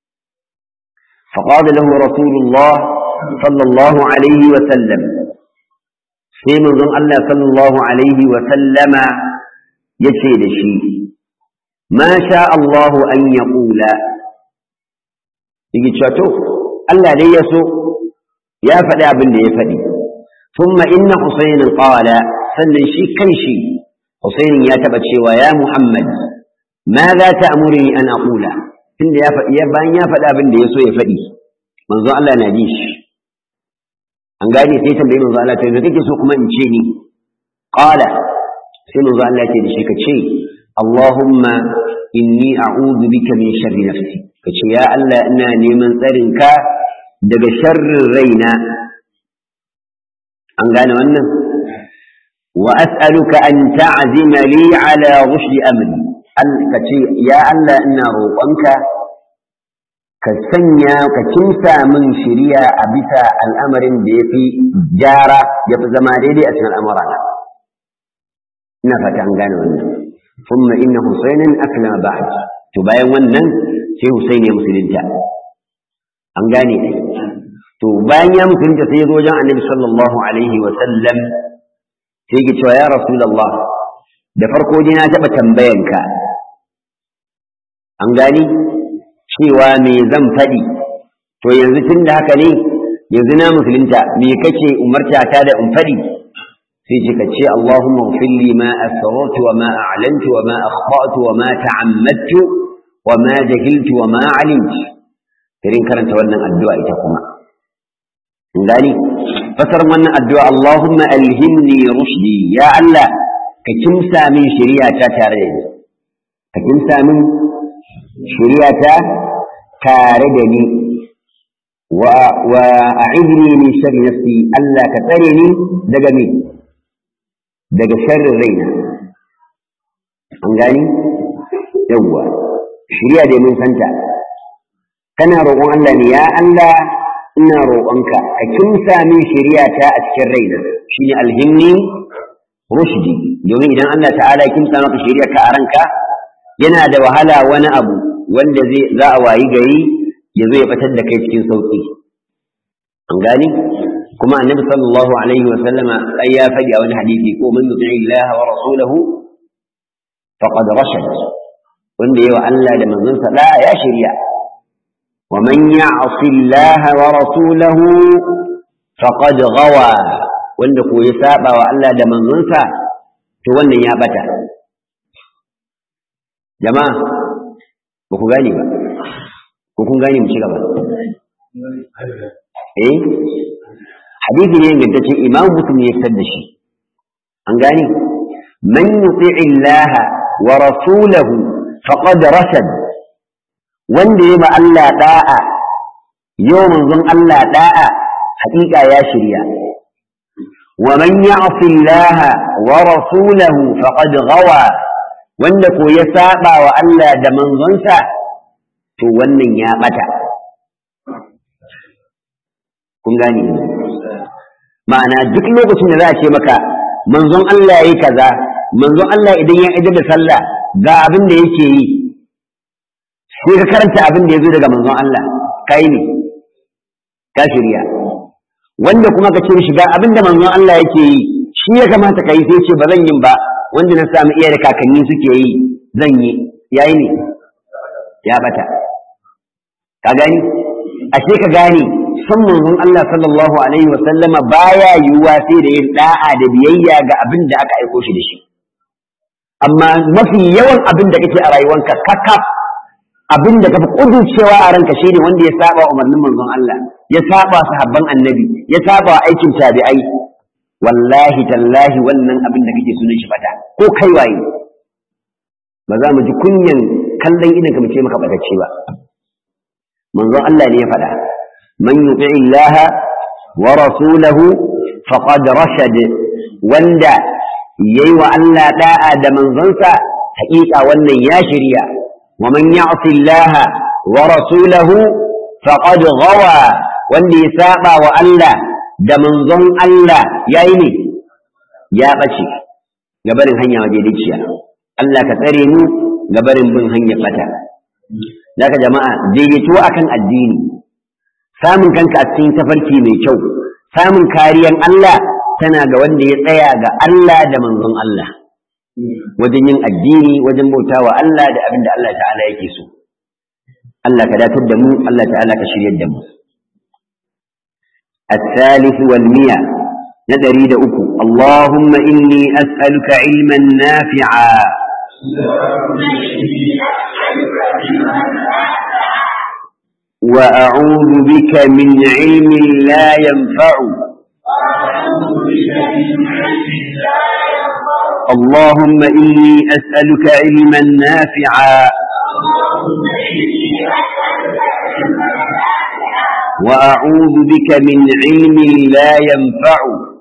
فقال له رسول الله صلى الله عليه وسلم sai manzon Allah sallallahu alaihi wa sallama yace da shi ma sha Allah an yaqula yake cewa to Allah dai ya so ya faɗi abin da ya faɗi thumma inna Husayn qala sannan shi kanshi Husayn ya taba cewa ya Muhammad ma za ta amurni an aqula tunda ya faɗi bayan ya faɗi abin da ya so ya faɗi manzon Allah na ji shi an gane sai tambayi manzo Allah to yanzu kake so kuma in ce ni qala sai manzo Allah ya ce da shi ka ce Allahumma inni a'udhu bika min sharri nafsi kace ya Allah ina neman tsarin ka daga sharrin raina an gane wannan wa as'aluka an ta'zima li ala rushdi amri kace ya Allah ina roƙonka ka sanya ka kimsa min shiriya a bisa al'amarin da ya fi gyara ya fi zama daidai a cikin al'amura ina fata an gane wannan thumma inna husaynan aslama ba'd to bayan wannan sai husayn ya musulunta an gane to bayan ya musulunta sai ya zo wajen annabi sallallahu alaihi wa sallam sai ya ce ya rasulullah da farko dai na taba tambayanka an gane cewa me zan faɗi to yanzu tun da haka ne yanzu na musulunta me kake umarta ta da in faɗi sai ce ka ce Allahumma ighfir li ma asrartu wa ma a'lantu wa ma akhta'tu wa ma ta'ammadtu wa ma jahiltu wa ma 'alimtu irin karanta wannan addu'a ita kuma gani fasar wannan addu'a Allahumma alhimni rushdi ya Allah ka kimsa min shari'a ta tare da ni ka kimsa min shari'a ta tare da ni wa a'idni min sharri nafsi Allah ka tsare ni daga me daga sharrin raina an gani yawa shari'a da mun santa kana roƙon Allah ne ya Allah ina roƙonka ka kimsa min shari'a ta a cikin raina shine alhimni rushdi domin idan Allah ta'ala ya kimsa maka shari'a ka a ranka yana da wahala wani abu wanda za a wayi gari ya zo ya batar da kai cikin sauki an gani kuma annabi sallallahu alaihi wa sallama ai ya faɗi a wani hadisi ko man yuti Allah wa rasulahu faqad rashad wanda yawa Allah da manzon sa da ya shirya wa man ya'si Allah wa rasulahu faqad ghawa wanda ko ya saba wa Allah da manzon sa to wannan ya bata jama'a ba ku gane ba ko kun gane mu ci gaba hadisi ne ingantacce imam muslim ya fitar da shi an gane man yuti'i Allah wa rasulahu faqad rashad wanda yayi ma Allah da'a yau manzon Allah da'a hakika ya shirya wa man ya'si Allah wa rasulahu faqad ghawa wanda ko ya saba wa Allah da manzonsa to wannan ya bata kun gane ma'ana duk lokacin da za a ce maka manzon Allah yayi kaza manzon Allah idan ya idar da sallah ga abin da yake yi sai ka karanta abin da yazo daga manzon Allah kai ne ka shirya wanda kuma ka ce shi ga abin da manzon Allah yake yi shi ya kamata kai sai ce ba zan yin ba wanda na samu iyaye da kakanni suke yi zan yi yayi ne ya bata ka gani ashe ka gane san manzon Allah sallallahu alaihi wa sallama baya yiwuwa sai da yin da'a da biyayya ga abin da aka aiko shi da shi amma mafi yawan abin da kake a rayuwanka kakaf abin da kafi kudurcewa a ranka shine wanda ya saba umarnin manzon Allah ya saba sahabban annabi ya saba aikin tabi'ai wallahi tallahi wannan abin da kake sunan shi fata ko kai waye ba za mu ji kunyan kallon idan ka mu ce maka batacce ba manzon Allah ne ya faɗa man yuti Allah wa rasulahu faqad rashad wanda yayi wa Allah da'a da manzonsa haƙiƙa wannan ya shirya wa man ya'si Allah wa rasulahu faqad ghawa wanda ya saba wa Allah da manzon Allah yayi ne ya bace gabarin hanya madaidaiciya Allah ka tsare mu gabarin bin hanyar bata daga jama'a daidaito akan addini samun kanka a cikin tafarki mai kyau samun kariyan Allah tana ga wanda ya tsaya ga Allah da manzon Allah wajen yin addini wajen bautawa Allah da abin da Allah ta'ala yake so Allah ka datar da mu Allah ta'ala ka shiryar da mu الثالث والمئة ندري دأكو اللهم إني أسألك علما نافعا وأعوذ بك من علم لا ينفع اللهم إني أسألك علما نافعا وأعوذ بك من علم لا ينفع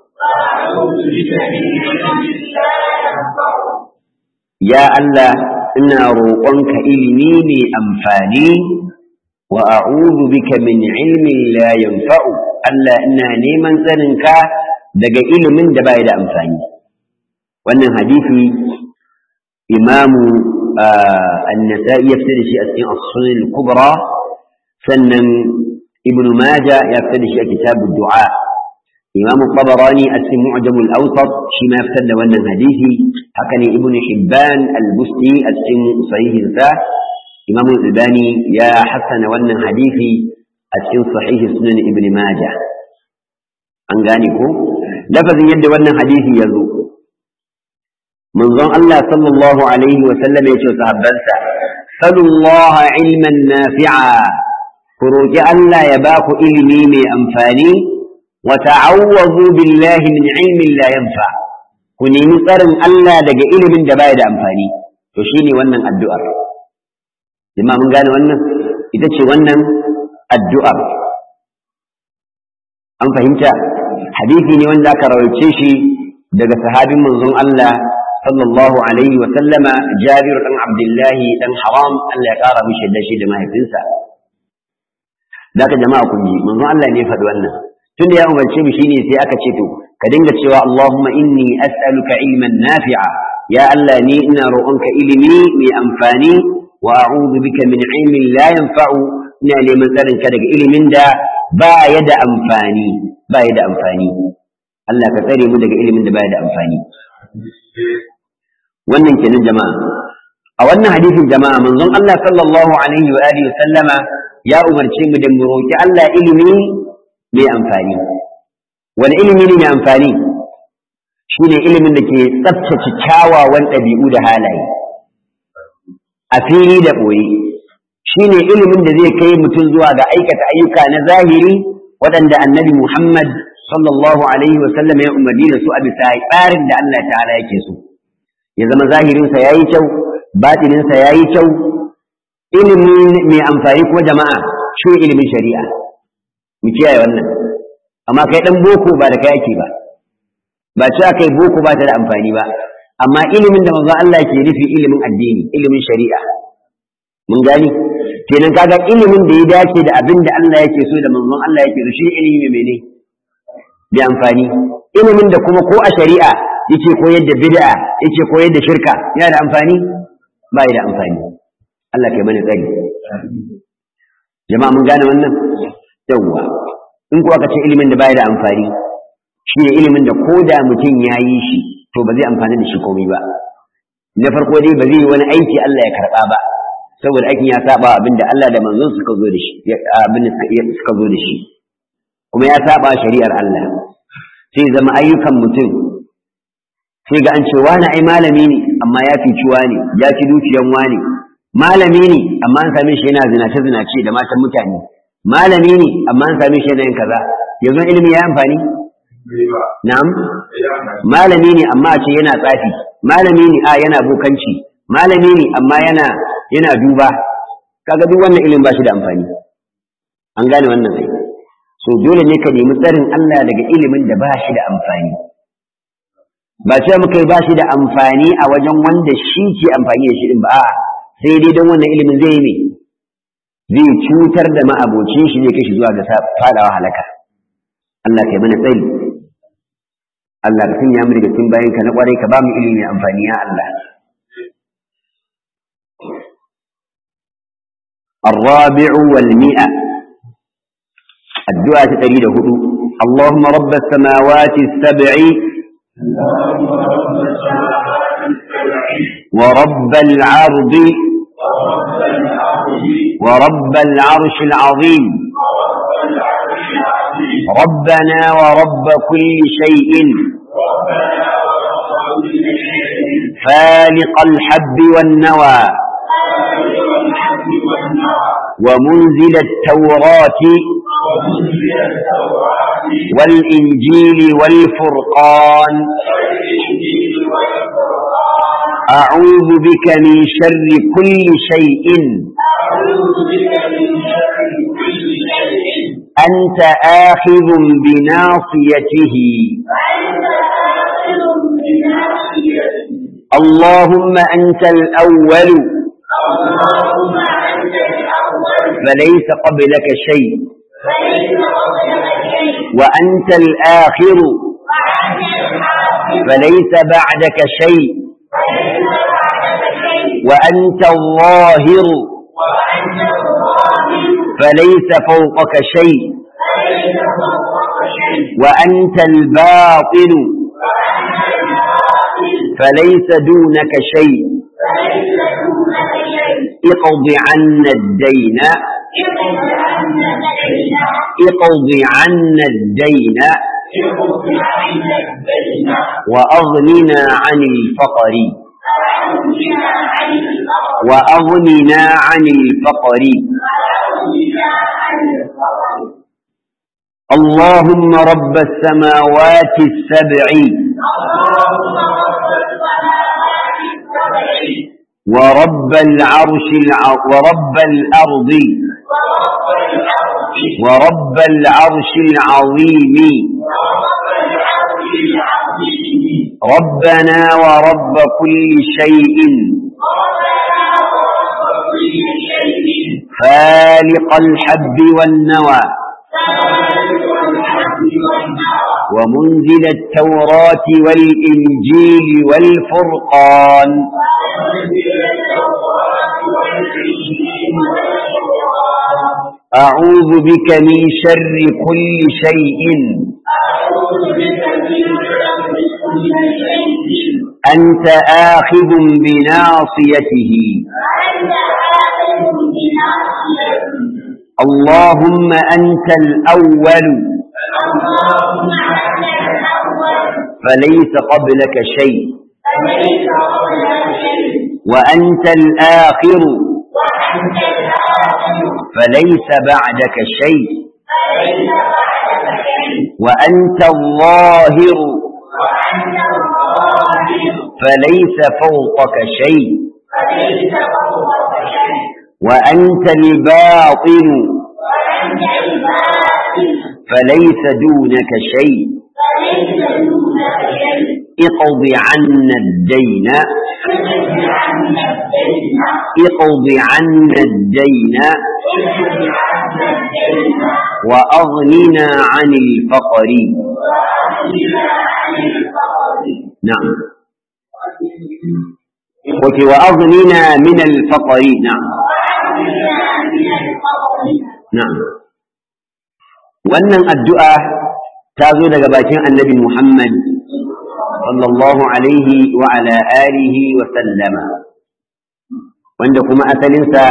يا الله إنا روقنك إلمي أنفاني وأعوذ بك من علم لا ينفع ألا إنا نيمن سننك دقا إلم دبايد أنفاني وأن حديثي إمام النسائي يفتر شيء السنن الكبرى سنن ابن ماجه يفتر شيء كتاب الدعاء إمام الطبراني أسم معجم الأوسط شما يفتد وأن حديثي حكني ابن حبان البستي أسم صحيح ذا إمام الألباني يا حسن وأن حديثي أسم صحيح سنن ابن ماجه أنغانيكو لفظ يد وأن حديثي يزو منظر الله صلى الله عليه وسلم يشو صحبانسا صلوا الله علما نافعا فروج الله يباق إلمي من أنفاني وتعوذوا بالله من علم لا ينفع كوني نصرن الله دقى علم دبايد أنفاني تشيني ونن الدؤر لما من قال ونن إذا تشي ونن الدؤر أم فهمت حديثي نيوان ذاك رويتشيشي دقى صحابي منظم الله صلى الله عليه وسلم جابر بن عبد الله بن حرام ألا يقارب شدشي لما يفنسى ذاك جماعة كنجي منظم الله نيفد ونن tunda ya umarce mu shine sai aka ce to ka dinga cewa Allahumma inni as'aluka ilman nafi'a ya Allah ni ina roƙonka ilimi mai amfani wa a'udhu bika min ilmin la yanfa'u ina neman tsarin ka daga ilimin da ba ya da amfani Allah ka tsare mu daga ilimin da ba ya da amfani wannan kenan jama'a a wannan hadisin jama'a manzon Allah sallallahu alaihi wa alihi wa sallama ya umarce mu da mu roƙi Allah ilimi mai amfani wani ilimi ne mai amfani shi ne ilimin da ke tsabtace kyawawan ɗabi'u da halaye a fili da ɓoye shi ne ilimin da zai kai mutum zuwa ga aikata ayyuka na zahiri waɗanda annabi Muhammad sallallahu alaihi wasallam ya umarni da su a bisa tsarin da Allah ta'ala yake so ya zama zahirinsa ya yi kyau batininsa ya yi kyau ilimin mai amfani ko jama'a shi ilimin shari'a mu kiyaye wannan amma kai dan boko ba da kai ake ba cewa kai boko ba ta da amfani ba amma ilimin da manzo Allah ke nufi ilimin addini ilimin shari'a mun gani kenan kaga ilimin da ya dace da abin da Allah yake so da manzon Allah yake so shi ilimi mene bi amfani ilimin da kuma ko a shari'a yake koyar da bid'a yake koyar da shirka yana da amfani ba ya da amfani Allah kai mana tsari jama'a mun gane wannan yawwa in ko aka ce ilimin da baya da amfani shi ne ilimin da ko da mutum ya yi shi to ba zai amfani da shi komai ba na farko dai ba zai yi wani aiki Allah ya karɓa ba saboda aikin ya saba abin da Allah da manzon suka zo da shi abin da suka zo da shi kuma ya saba shari'ar Allah sai zama ayyukan mutum sai ga an ce wani ai malami ne amma ya fi ciwa ne ya ci dukiyan wani malami ne amma an same shi yana zinace da matan mutane malami ne amma an same shi yana yin kaza yanzu ilimi ya amfani na'am malami ne amma a ce yana tsafi malami ne a yana bokanci malami ne amma yana duba, kaga duk wannan ilimin ba shi da amfani. An gane wannan ai. So dole ne ka nemi tsarin Allah daga ilimin da ba shi da amfani. Ba ce muka yi ba shi da amfani a wajen wanda shi ke amfani da shi din ba, a'a sai dai don wannan ilimin zai yi zai cutar da ma'abocin shi ne kai shi zuwa ga fadawa halaka. Allah kai mana tsari. Allah ka sanya mu daga cikin bayan ka na kwarai, ka ba mu ilimi amfani ya Allah. الرابع والمئة الدعاء تريد هدوء. اللهم رب السماوات السبع ورب العرض ورب العرش العظيم ربنا ورب كل شيء فالق الحب والنوى ومنزل التوراة والإنجيل والفرقان أعوذ بك من شر كل شيء أنت آخذ بناصيته اللهم أنت الأول فليس قبلك شيء وأنت الآخر فليس بعدك شيء وأنت الظاهر فليس فوقك شيء وأنت الباطن فليس دونك شيء اقض عنا الدين اقض عنا الدين وأغننا عن الفقر وأغننا عن الفقر اللهم رب السماوات السبع ورب العرش ورب الأرض ورب العرش العظيم ربنا ورب كل شيء فالق الحب والنوى ومنزل التوراة والإنجيل والفرقان أعوذ بك من شر كل شيء أنت آخذ بناصيته اللهم أنت الأول فليس قبلك شيء وأنت الآخر فليس بعدك شيء وأنت الظاهر فليس فوقك شيء وأنت الباطن فليس دونك شيء اقض عنا الدين اقض عنا الدين وأغننا عن الفقر. نعم وأغننا من الفقر. نعم نعم. wannan addu'a ta zo daga bakin annabi Muhammad sallallahu alaihi wa ala alihi wa sallama, wanda kuma asalinsa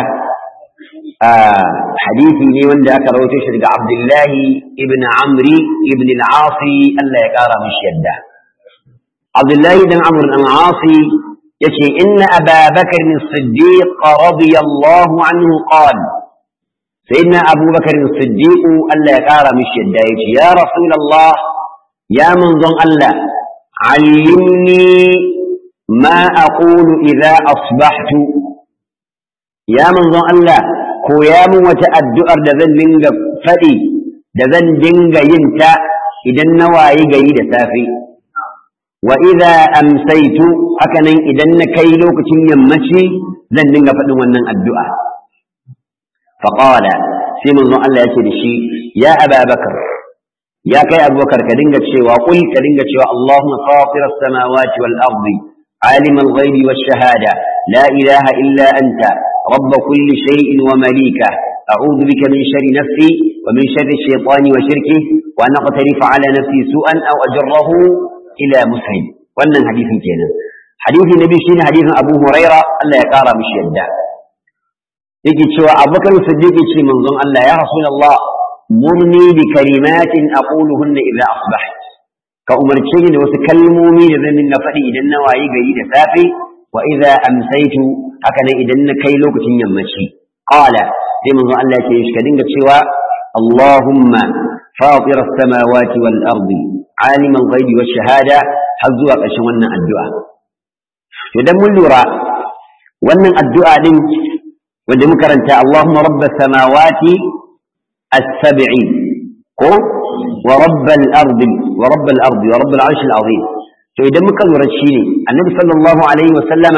hadisi ne wanda aka rawaito shi daga Abdullahi ibn Amri ibn al-Asi, Allah ya kara mishi yadda. Abdullahi ibn Amr al-Asi yace inna Aba Bakr as-Siddiq radiyallahu anhu qala سيدنا أبو بكر الصديق ألا يقار مش يدايك يا رسول الله يا منظم الله علمني ما أقول إذا أصبحت يا منظر الله قيام وتأدؤر دذن دنگ فدي دذن دنگ ينتا إذا النواي قيد سافي وإذا أمسيت أكنا إذا كيلوك تنمشي ذن دنگ فدي ونن الدؤر فقال سيمن الله يسير الشيء يا أبا بكر يا كي أبو بكر كدنجة شيء وقل كدنجة شيء اللهم فاطر السماوات والأرض عالم الغيب والشهادة لا إله إلا أنت رب كل شيء ومليكه أعوذ بك من شر نفسي ومن شر الشيطان وشركه وأن أقترف على نفسي سوءا أو أجره إلى مسلم وأن الحديث كان حديث النبي شين حديث أبو هريرة ألا يقارى مش يده يجي شوى أبو بكر الصديق يجي منظم الله يا رسول الله مرني بكلمات أقولهن إذا أصبحت كأمرتشين وتكلموني لذن النفري إذا النواي قيد سافي وإذا أمسيت هكذا إذا كيلوك تنمشي قال في منظر الله يشكدين شوى اللهم فاطر السماوات والأرض عالم الغيب والشهادة حظوا أشونا الدعاء يدم اللورا وأن الدعاء ودمكرنت اللهم رب السماوات السبع ورب الأرض ورب العرش العظيم فإذا مكذور الشيء النبي صلى الله عليه وسلم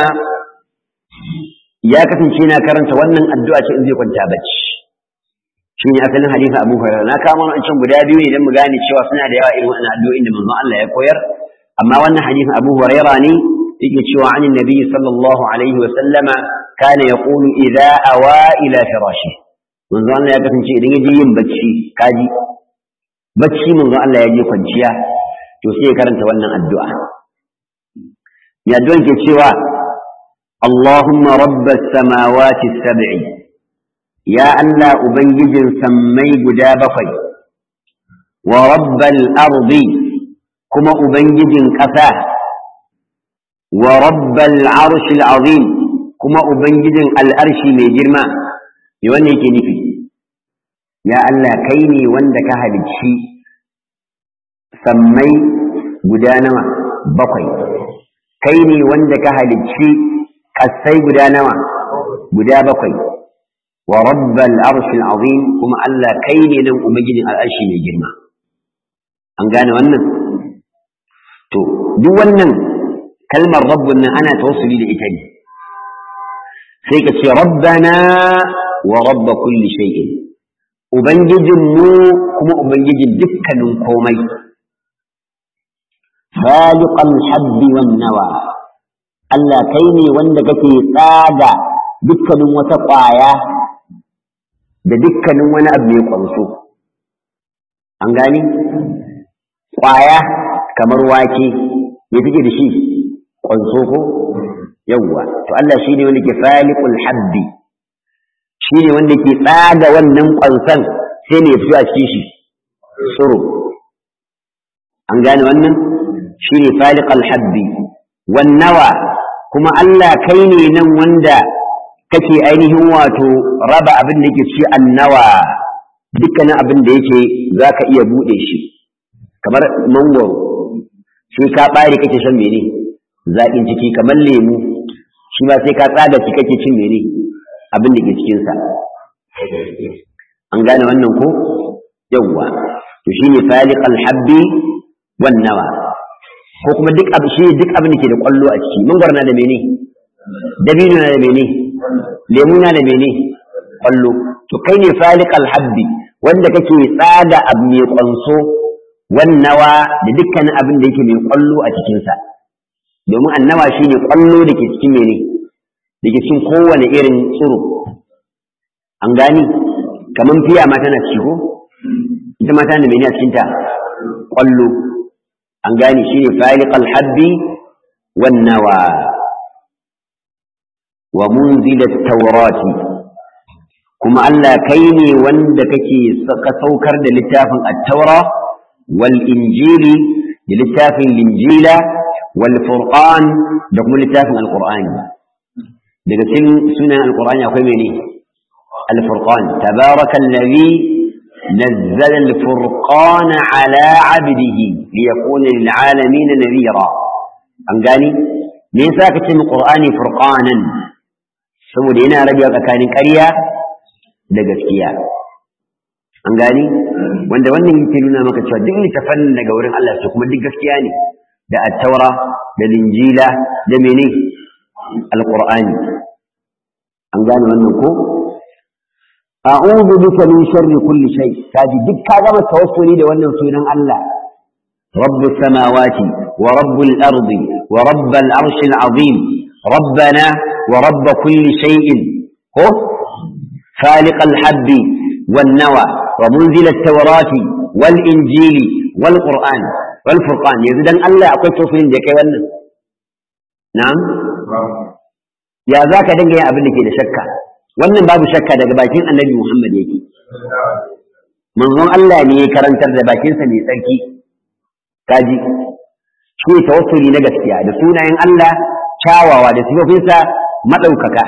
يا كثن شينا كرنت ونن الدعاء إذا كنت أبج شيني أصلا حديث أبو هريرة أنا كمان أنشم بدابيوني لما قال شوى صنع دوائر وأنا أدعو إن من الله يكوير أما وأن حديث أبو هريرة يجي شوى عن النبي صلى الله عليه وسلم كان يقول إذا أوى إلى فراشه منذ Allah ya kasance idan yaje yin bacci kaji bacci manzo Allah ya je kwanciya to sai ya karanta wannan addu'a ya addu'an ke cewa Allahumma rabbas samawati as-sab'i ya Allah ubangijin sammai guda bakwai wa rabbal ardi kuma ubangijin ƙasa wa rabbal arshil azim kuma ubangijin al'arshi mai girma me wannan yake nufi ya Allah kai ne wanda ka halicci sammai guda nawa bakwai kai ne wanda ka halicci kasai guda nawa guda bakwai wa rabbal arshil azim kuma Allah kai ne nan ubangijin al'arshi mai girma an gane wannan to duk wannan kalmar rabbun nan ana tawassuli da ita ne sai ka ce rabbana wa rabb kulli shay'in ubangijin mu kuma ubangijin dukkanin komai khaliqal habbi wan nawa Allah kai ne wanda kake tsaga dukkanin wata ƙwaya da dukkanin wani abu mai ƙwanso an gani ƙwaya kamar wake me take da shi ƙwanso ko yawwa to Allah shine wanda ke faliqul habbi shine wanda ke tsaga wannan ƙwansan sai ne ya fito a cikin shi tsiro an gane wannan shine faliqul habbi wan nawa kuma Allah kai ne nan wanda kake ainihin wato raba abin da yake ci annawa dukkanin abin da yake zaka iya bude shi kamar mangoro sai ka bare kake shan mene zaƙin ciki kamar lemu shi ba sai ka tsaga shi kake cin mene abin da ke cikin sa an gane wannan ko yawwa to shine faliqal habbi wan nawa ko kuma duk abin da ke da kwallo a ciki mangoro na da mene dabino na da mene lemu na da mene kwallo to kai ne faliqal habbi wanda kake tsaga abu mai kwanso wannawa da dukkanin abin da yake mai kwallo a cikin sa domin annawa shine kwallo da ke cikin mene da ke cikin kowane irin tsiro an gani kaman fiya ma tana ciki ko ita ma tana da mene a cikin ta kwallo an gani shine faliqal habbi wannawa wa munzilat tawrati kuma Allah kai ne wanda kake saka saukar da littafin at-taura wal injili da littafin linjila wal furqan da kuma littafin al-qur'ani daga cikin sunan al-qur'ani akwai mene al-furqan tabarakallazi nazzala al-furqana ala 'abdihi liyakuna lil 'alamin nadhira an gani me yasa ka ce mu qur'ani furqanan saboda yana rabewa tsakanin ƙarya da gaskiya an gani wanda wannan yake nuna maka cewa duk littafan daga wurin Allah su kuma duk gaskiya ne da at-taura da linjila da mene al-qur'ani an gane wannan ko a'udhu bika min sharri kulli shay kaji duk ka gama tawassuli da wannan sunan Allah rabbus samawati wa rabbul ardi wa rabbal arshil azim rabbana wa rabb kulli shay'in ko faliqal habbi wan nawa wa munzilat tawrati wal injili wal qur'an wal furqan yanzu dan Allah akwai tawassulin da kai wannan na'am ya zaka dinga yin abin da ke da shakka wannan babu shakka daga bakin annabi Muhammad yake manzon Allah ne ya karantar da bakinsa mai tsarki kaji shi tawassuli na gaskiya da sunayen Allah kyawawa da sifofinsa madaukaka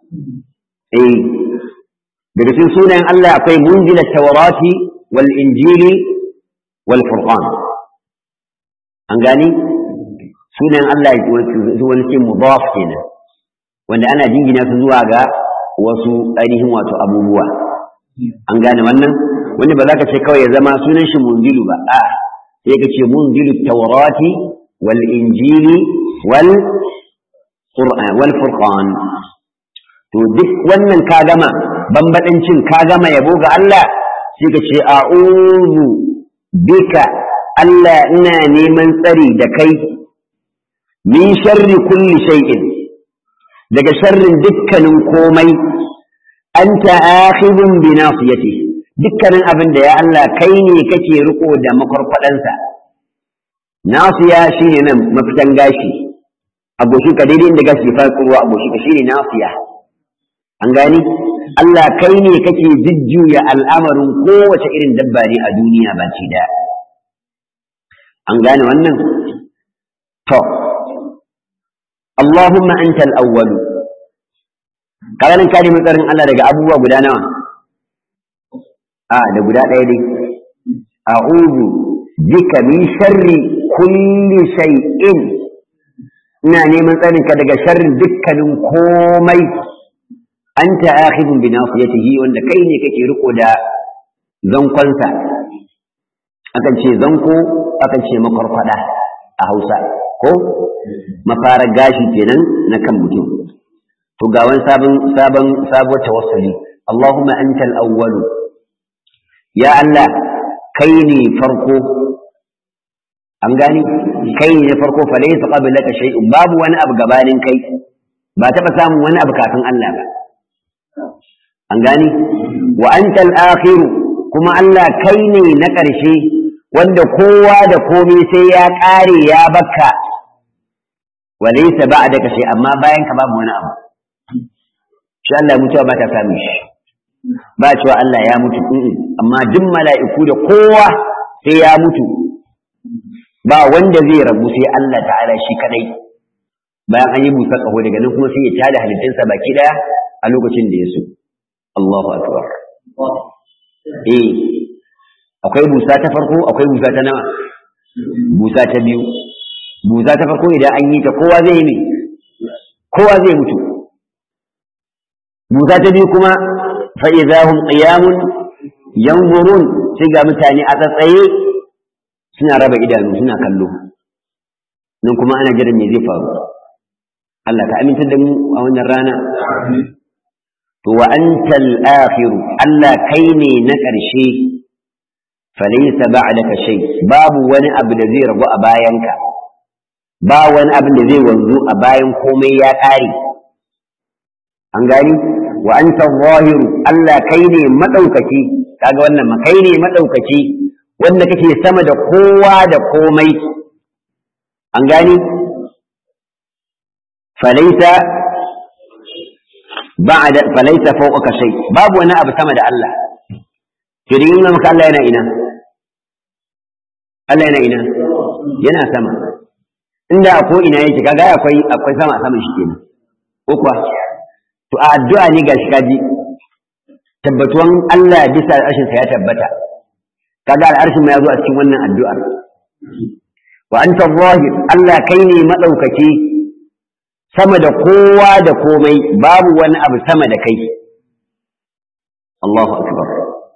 daga cikin sunayen Allah akwai munzila tawrati wal injili wal furqan an gani sunayen Allah wani ce mudaf kenan wanda ana jingina su zuwa ga wasu ainihin wato abubuwa an gane wannan wanda ba za ka ce kawai ya zama sunan shi munzilu ba a sai ka ce munzilu tawrati wal injili wal qur'an wal furqan to duk wannan ka gama bambadancin ka gama yabo ga Allah sai ka ce a'udhu bika Allah ina neman tsari da kai min sharri kulli shay'in daga sharrin dukkanin komai anta akhidun bi nasiyati dukkanin abin da ya Allah kai ne kake riko da makwarfadansa nasiya shine nan mafitan gashi abokin ka daidai inda gashi fa kurwa abokin ka shine nasiya an gani Allah kai ne kake jujjuya al'amarin kowace irin dabba ne a duniya baki da an gane wannan to Allahumma anta al-awwal kalanin kare matsarin Allah daga abubuwa guda nawa da guda ɗaya dai a'udhu bika min sharri kulli shay'in ina neman tsarin ka daga sharrin dukkanin komai anta akhidun bi nasiyatihi wanda kai ne kake riko da zankonsa akan ce zanko akan ce makwarkwada a Hausa ko mafara gashi kenan na kan mutum to ga wani sabuwar tawassuli Allahumma antal awwal ya Allah kai ne farko an gani kai ne farko fa laysa qablaka shay'un babu wani abu gabanin kai ba taba samun wani abu kafin Allah ba an gani wa antal akhir kuma Allah kai ne na ƙarshe wanda kowa da komai sai ya ƙare ya bakka walaysa ba'daka shay amma bayan ka babu wani abu shi Allah mutuwa ba ta same shi ba cewa Allah ya mutu amma duk mala'iku da kowa sai ya mutu ba wanda zai rabu sai Allah ta'ala shi kadai bayan an yi busa kaho daga nan kuma sai ya tada halittunsa baki daya a lokacin da ya so Allahu akbar akwai busa ta farko akwai busa ta nawa busa ta biyu busa ta farko idan an yi ta kowa zai yi kowa zai mutu busa ta biyu kuma fa idahum qiyamun yanzurun sai ga mutane a tsatsaye suna raba idanu suna kallo nan kuma ana jiran me zai faru Allah ka aminta da mu a wannan rana to wa antal akhir Allah kai ne na ƙarshe falaysa ba'daka shay babu wani abu da zai ragu a bayanka ba wani abu da zai wanzu a bayan komai ya ƙare an gani wa anta zahir Allah kai ne madaukaki kaga wannan ma kai ne madaukaki wanda kake sama da kowa da komai an gani falaysa fawqaka shay babu wani abu sama da Allah kirin maka Allah yana ina Allah yana ina yana sama inda ko ina yake kaga akwai sama a saman shi kenan ko kuwa to a addu'a ne gashi kaji tabbatuwan Allah bisa al'arshin sa ya tabbata kaga al'arshin ma yazo a cikin wannan addu'ar wa anta zahir Allah kai ne madaukaki sama da kowa da komai babu wani abu sama da kai Allahu akbar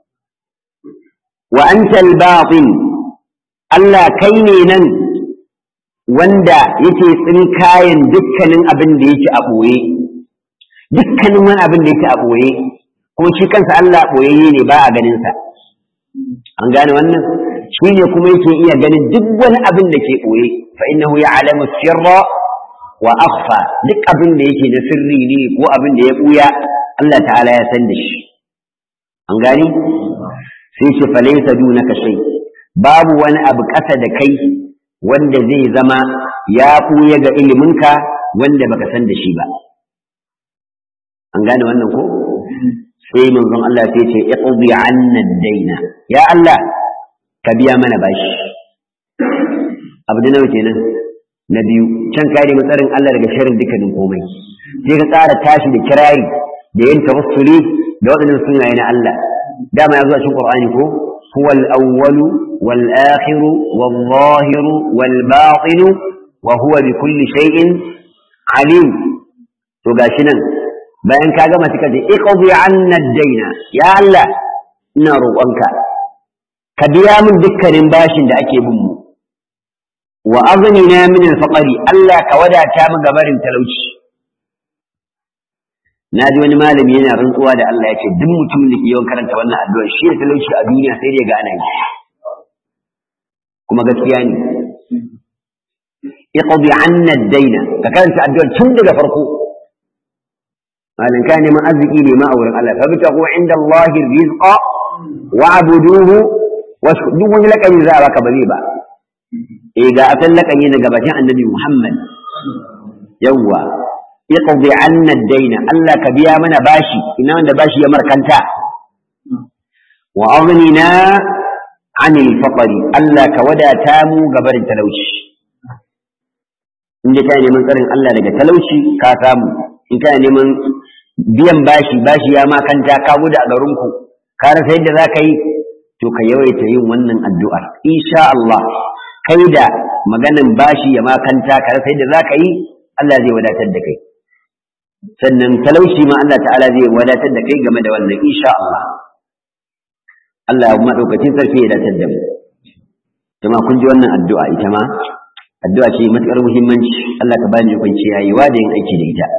wa anta al-batin Allah kai ne nan wanda yake tsinkayen dukkanin abin da yake a ɓoye dukkanin wani abin da yake a ɓoye kuma shi kansa Allah ɓoyayye ne ba a ganinsa an gane wannan shi ne kuma yake iya ganin duk wani abin da ke ɓoye fa innahu ya'lamu sirra wa akhfa duk abin da yake na sirri ne ko abin da ya ɓuya Allah ta'ala ya san da shi an gani sai ce fa laysa dunaka shay babu wani abu ƙasa da kai wanda zai zama ya ɓuya ga iliminka wanda baka san da shi ba an gane wannan ko sai manzon Allah sai ce iqdi 'anna ad-dayna ya Allah ka biya mana bashi abu da nawa kenan na biyu can kare matsarin Allah daga sharrin dukkanin komai sai ka tsara tashi da kirari da yin tawassuli da wadannan sunaye na Allah dama ya zo a cikin Qur'ani ko huwal awwalu wal akhiru wal zahiru wal batinu wa huwa bi kulli shay'in alim to gashi nan bayan ka gama cika da iqdi 'anna ad-dayna ya Allah ina roƙonka ka biya min dukkanin bashin da ake bin mu wa aghnina min al-faqri Allah ka wadata mu gabarin talauci naji wani malami yana rantsuwa da Allah yace duk mutumin da ke yawan karanta wannan addu'a shi da talauci a duniya sai dai ga ana yi kuma gaskiya ne iqdi 'anna ad-dayna ka karanta addu'a tun daga farko malan ka neman arziki ne ma a wurin Allah fa bitahu 'inda Allah rizqa wa'buduhu duk wani lakani za a baka ba zai ba ga asan lakani na gabatin annabi Muhammad yawwa iqdi 'anna ad-dayna Allah ka biya mana bashi ina wanda bashi ya markanta wa aghnina 'anil faqri Allah ka wadata mu gabarin talauci inda kana neman tsarin Allah daga talauci ka samu in kana neman biyan bashi ya makanta ka gudu a garinku ka rasa yadda za ka yi to ka yawaita yin wannan addu'ar insha Allah kai da maganan bashi ya makanta ka rasa yadda za ka yi Allah zai wadatar da kai sannan talauci ma Allah ta'ala zai wadatar da kai game da wannan insha Allah Allah ya madaukakin sarki ya datar da mu kuma kun ji wannan addu'a ita ma addu'a ce matukar muhimmanci Allah ka bani hukunci yayi wa da yin aiki da ita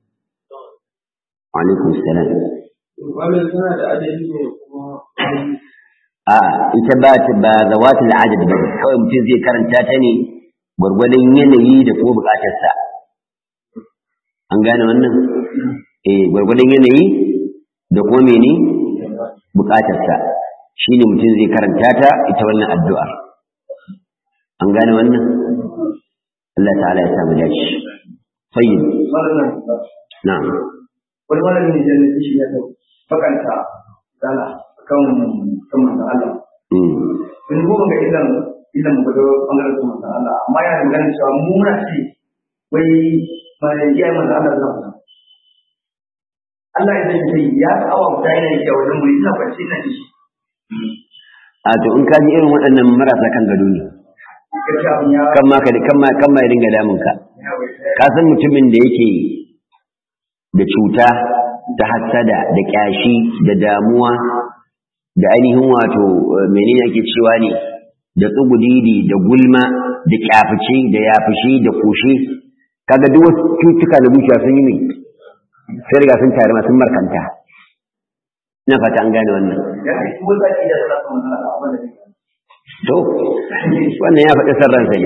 wa alaikum salam wannan tana da adadi ne kuma ita ba zawatul adad ba kawai mutum zai karanta ta ne gwargwadon yanayi da kuma bukatarsa an gane wannan gwargwadon yanayi da kuma mene bukatarsa shine mutum zai karanta ta ita wannan addu'ar an gane wannan Allah ta'ala ya samu dace tayyib na'am wani malami ne da shi ya bakanta dala kan manzon Allah. In goma ga idan mu gudu bangaren su manzon Allah, amma yana da ganin cewa mu muna ce wai bayan iya manzon Allah zan fita. Allah ya ce sai ya awa guda yana yake wajen muri ina kwanci ina ji. To in ka ji irin waɗannan marasa kan gado ne. Kan ma ya dinga damun ka. Ka san mutumin da yake da cuta da hassada da kyashi da damuwa da ainihin wato menene ake cewa ne da tsugudidi da gulma da kyafice da yafishi da kushe kaga duk wasu cutuka da zuciya sun yi ne sai riga sun tare sun markanta ina fata an gane wannan to wannan ya faɗi sarran sai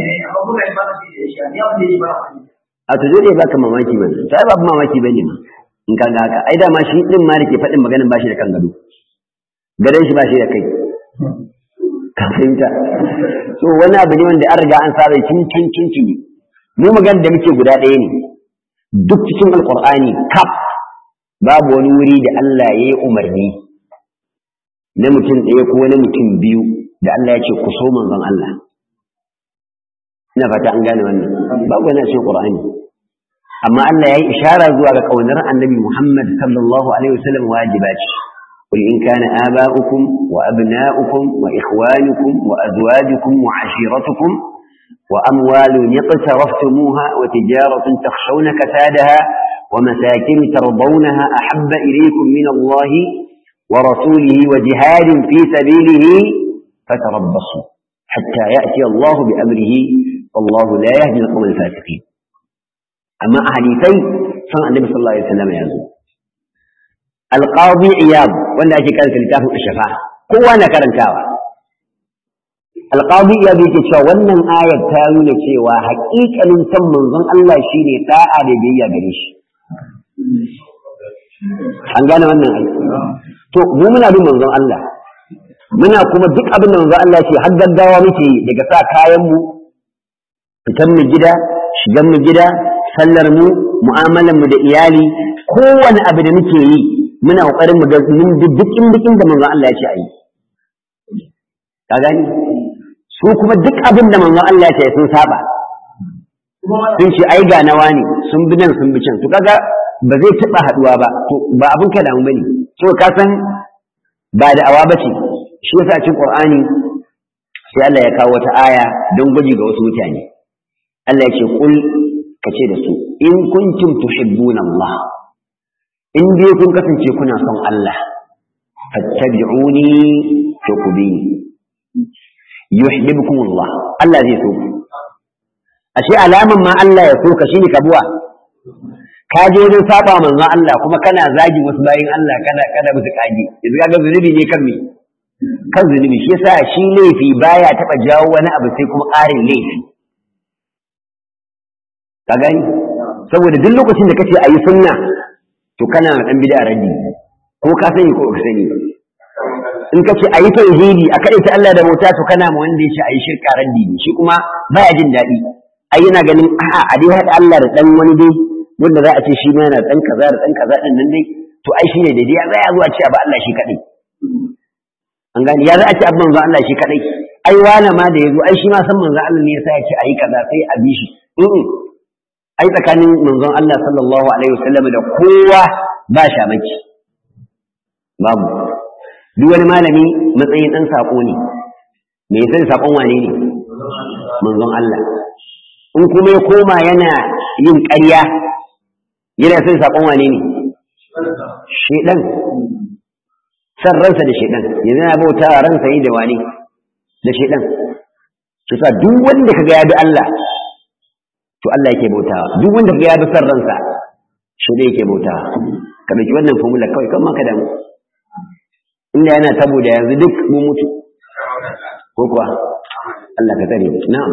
a to zai baka mamaki ba sai ba mamaki bane ma in kaga haka ai da ma shi din ma da ke faɗin maganin bashi da kan gado gadon shi ba shi da kai ka fahimta so wani abu ne wanda an riga an saba cin mu magana da muke guda ɗaya ne duk cikin alqur'ani kaf babu wani wuri da Allah ya yi umarni na mutum ɗaya ko na mutum biyu da Allah ya ce ku so manzon Allah ina fata an gane wannan babu wani a cikin qur'ani amma Allah ya yi ishara zuwa ga kaunar annabi Muhammad sallallahu alaihi wasallam wajiba ce قل إن كان آباؤكم وأبناؤكم وإخوانكم وأزواجكم وعشيرتكم وأموال اقترفتموها وتجارة تخشون كسادها ومساكن ترضونها أحب إليكم من الله ورسوله وجهاد في سبيله فتربصوا حتى يأتي الله بأمره والله لا يهدي القوم الفاسقين. أما أحاديثي صنع النبي صلى الله عليه وسلم يزول القاضي عياض ولا أجي كانت لتاه الشفاعة قوة نكرنتاوى القاضي عياض يكتشف وأن آية تاويل شيء حقيقة لنسم منظم الله شيني طاعة لبيا بريش an gane wannan aiki to mu muna bin manzon Allah muna kuma duk abin da manzon Allah ce har gaggawa muke daga sa kayan mu fitan mu gida shigan mu gida sallar mu mu'amalan mu da iyali kowane abu da muke yi muna kokarin mu ga mun duk da manzon Allah ya ce ayi ka gani su kuma duk abin da manzon Allah ya ce sun saba sun ce ai ga nawa ne sun bi nan sun bi can to kaga ba zai taɓa haɗuwa ba to ba abin ka damu bane so ka san ba da awa bace shi yasa cikin Qur'ani sai Allah ya kawo wata aya don gwaji ga wasu mutane Allah ya ce kul kace da su in kuntum tuhibbuna Allah in dai kun kasance kuna son Allah fattabi'uni to ku bi yuhibbukum Allah Allah zai so ku ashe alaman ma Allah ya so ka shine kabuwa ka je wajen saba manzon Allah kuma kana zagi wasu bayin Allah kana musu kage yanzu kaga zunubi ne kan me kan zunubi shi yasa shi laifi baya taba jawo wani abu sai kuma ƙarin laifi ka gani saboda duk lokacin da kace ayi sunna to kana dan bid'a raddi ko ka sani ko ka sani in kace ayi tauhidi a kai ta Allah da bauta to kana ma wanda yace ayi shirka raddi ne shi kuma baya jin daɗi ai yana ganin a'a a dai haɗa Allah da dan wani dai wanda za a ce shi ma yana dan kaza da dan kaza din nan dai to ai shine daidai ya zai zuwa ce ba Allah shi kadai an gani ya za a ce abin manzo Allah shi kadai ai wala ma da yazo ai shi ma san manzo Allah ne yasa ya ce ayi kaza sai a bi shi ai tsakanin manzon Allah sallallahu alaihi wasallam da kowa ba shamaki babu duk wani malami matsayin dan sako ne me yasa sakon wane ne manzon Allah in kuma ya koma yana yin ƙarya yana son saƙon wane ne shedan san ransa da shedan yanzu yana bauta ransa yi da wane da shedan to sa duk wanda kaga ya bi Allah to Allah yake bautawa duk wanda kaga ya bi san ransa shedan yake bautawa ka dauki wannan formula kawai kan maka da mu inda yana tabo da yanzu duk mu mutu ko kuwa Allah ka tsare na'am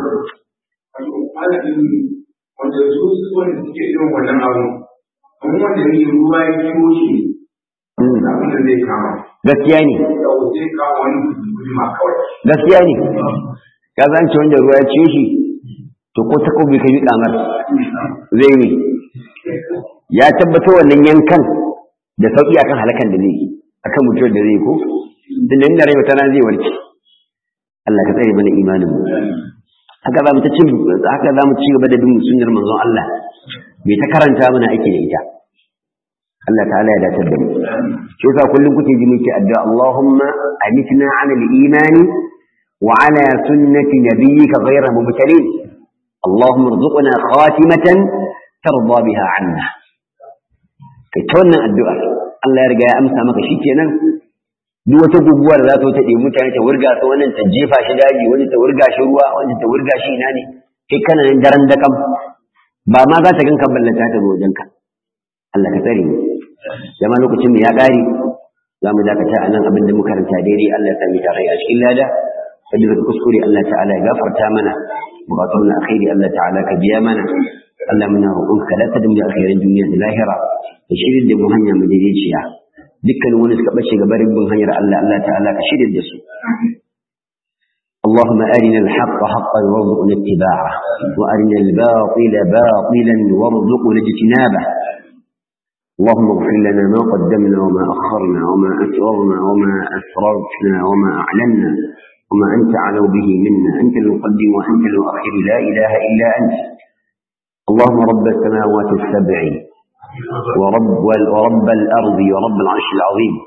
wanda su wanda suke irin wannan abu amma wanda ne ruwa ya ciwo shi abin da zai kama gaskiya ne zai kawo wani guduma kawai gaskiya ne ka zance wanda ruwa ya ciwo shi to ko ta kobi ka yi kamar zai yi ya tabbatar wannan yankan da sauki akan halakan da zai yi akan mutuwar da zai yi ko tun da inda rai mutana zai warke Allah ka tsare mana imanin mu haka za mu ci gaba da bin sunnar manzon Allah bai ta karanta mana ake da ita Allah ta'ala ya dace da mu shi yasa kullum kuke ji muke addu'a Allahumma amitna 'ala al-iman wa 'ala sunnati nabiyyika ghayra mubtalin Allahumma irzuqna khatimatan tarda biha 'anna kai ta wannan addu'a Allah ya riga ya amsa maka shikenan duk wata guguwa da za ta wuce mutane ta wurga su wannan ta jefa shi daji wani ta wurga shi ruwa wani ta wurga shi ina ne kai kana nan daren da kam ba ma za ta ganka ballanta ta zo wajenka Allah ka tsare mu jama'a lokacin mu ya ƙare za mu dakata a nan abin da muka karanta daidai Allah ya sami tare a cikin lada wanda zaka kuskure Allah ta'ala ya gafarta mana bukatun na alkhairi Allah ta'ala ka biya mana Allah muna roƙonka la tadum da alkhairin duniya da lahira da shirin da mu hanya mu daidaiciya dukkan wani suka bace ga barin bin hanyar Allah Allah ta'ala ka shirin da su اللهم أرنا الحق حقا وارزقنا اتباعه وأرنا الباطل باطلا وارزقنا اجتنابه اللهم اغفر لنا ما قدمنا وما أخرنا وما أسررنا وما أسررتنا وما أعلنا وما أنت أعلم به منا أنت المقدم وأنت المؤخر لا إله إلا أنت اللهم رب السماوات السبع ورب الأرض ورب العرش العظيم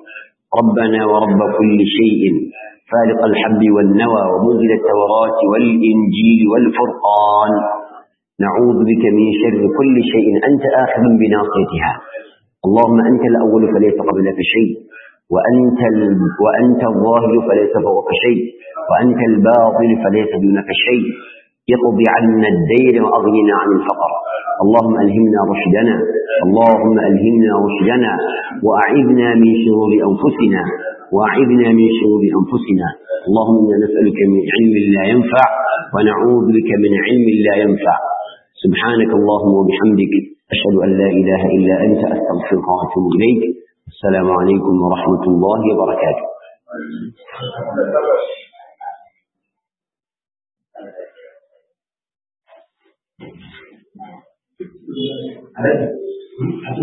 ربنا ورب كل شيء فالق الحب والنوى ومنزل التوراة والإنجيل والفرقان نعوذ بك من شر كل شيء أنت آخذ بناصيتها اللهم أنت الأول فليس قبلك شيء وأنت الظاهر فليس فوقك شيء وأنت الباطن فليس دونك شيء اقض عنا الدين وأغننا عن الفقر اللهم ألهمنا رشدنا اللهم ألهمنا رشدنا وأعذنا من شرور أنفسنا اللهم إنا نسألك من علم لا ينفع ونعوذ بك من علم لا ينفع سبحانك اللهم وبحمدك أشهد أن لا إله إلا أنت أستغفرك وأتوب إليك السلام عليكم ورحمة الله وبركاته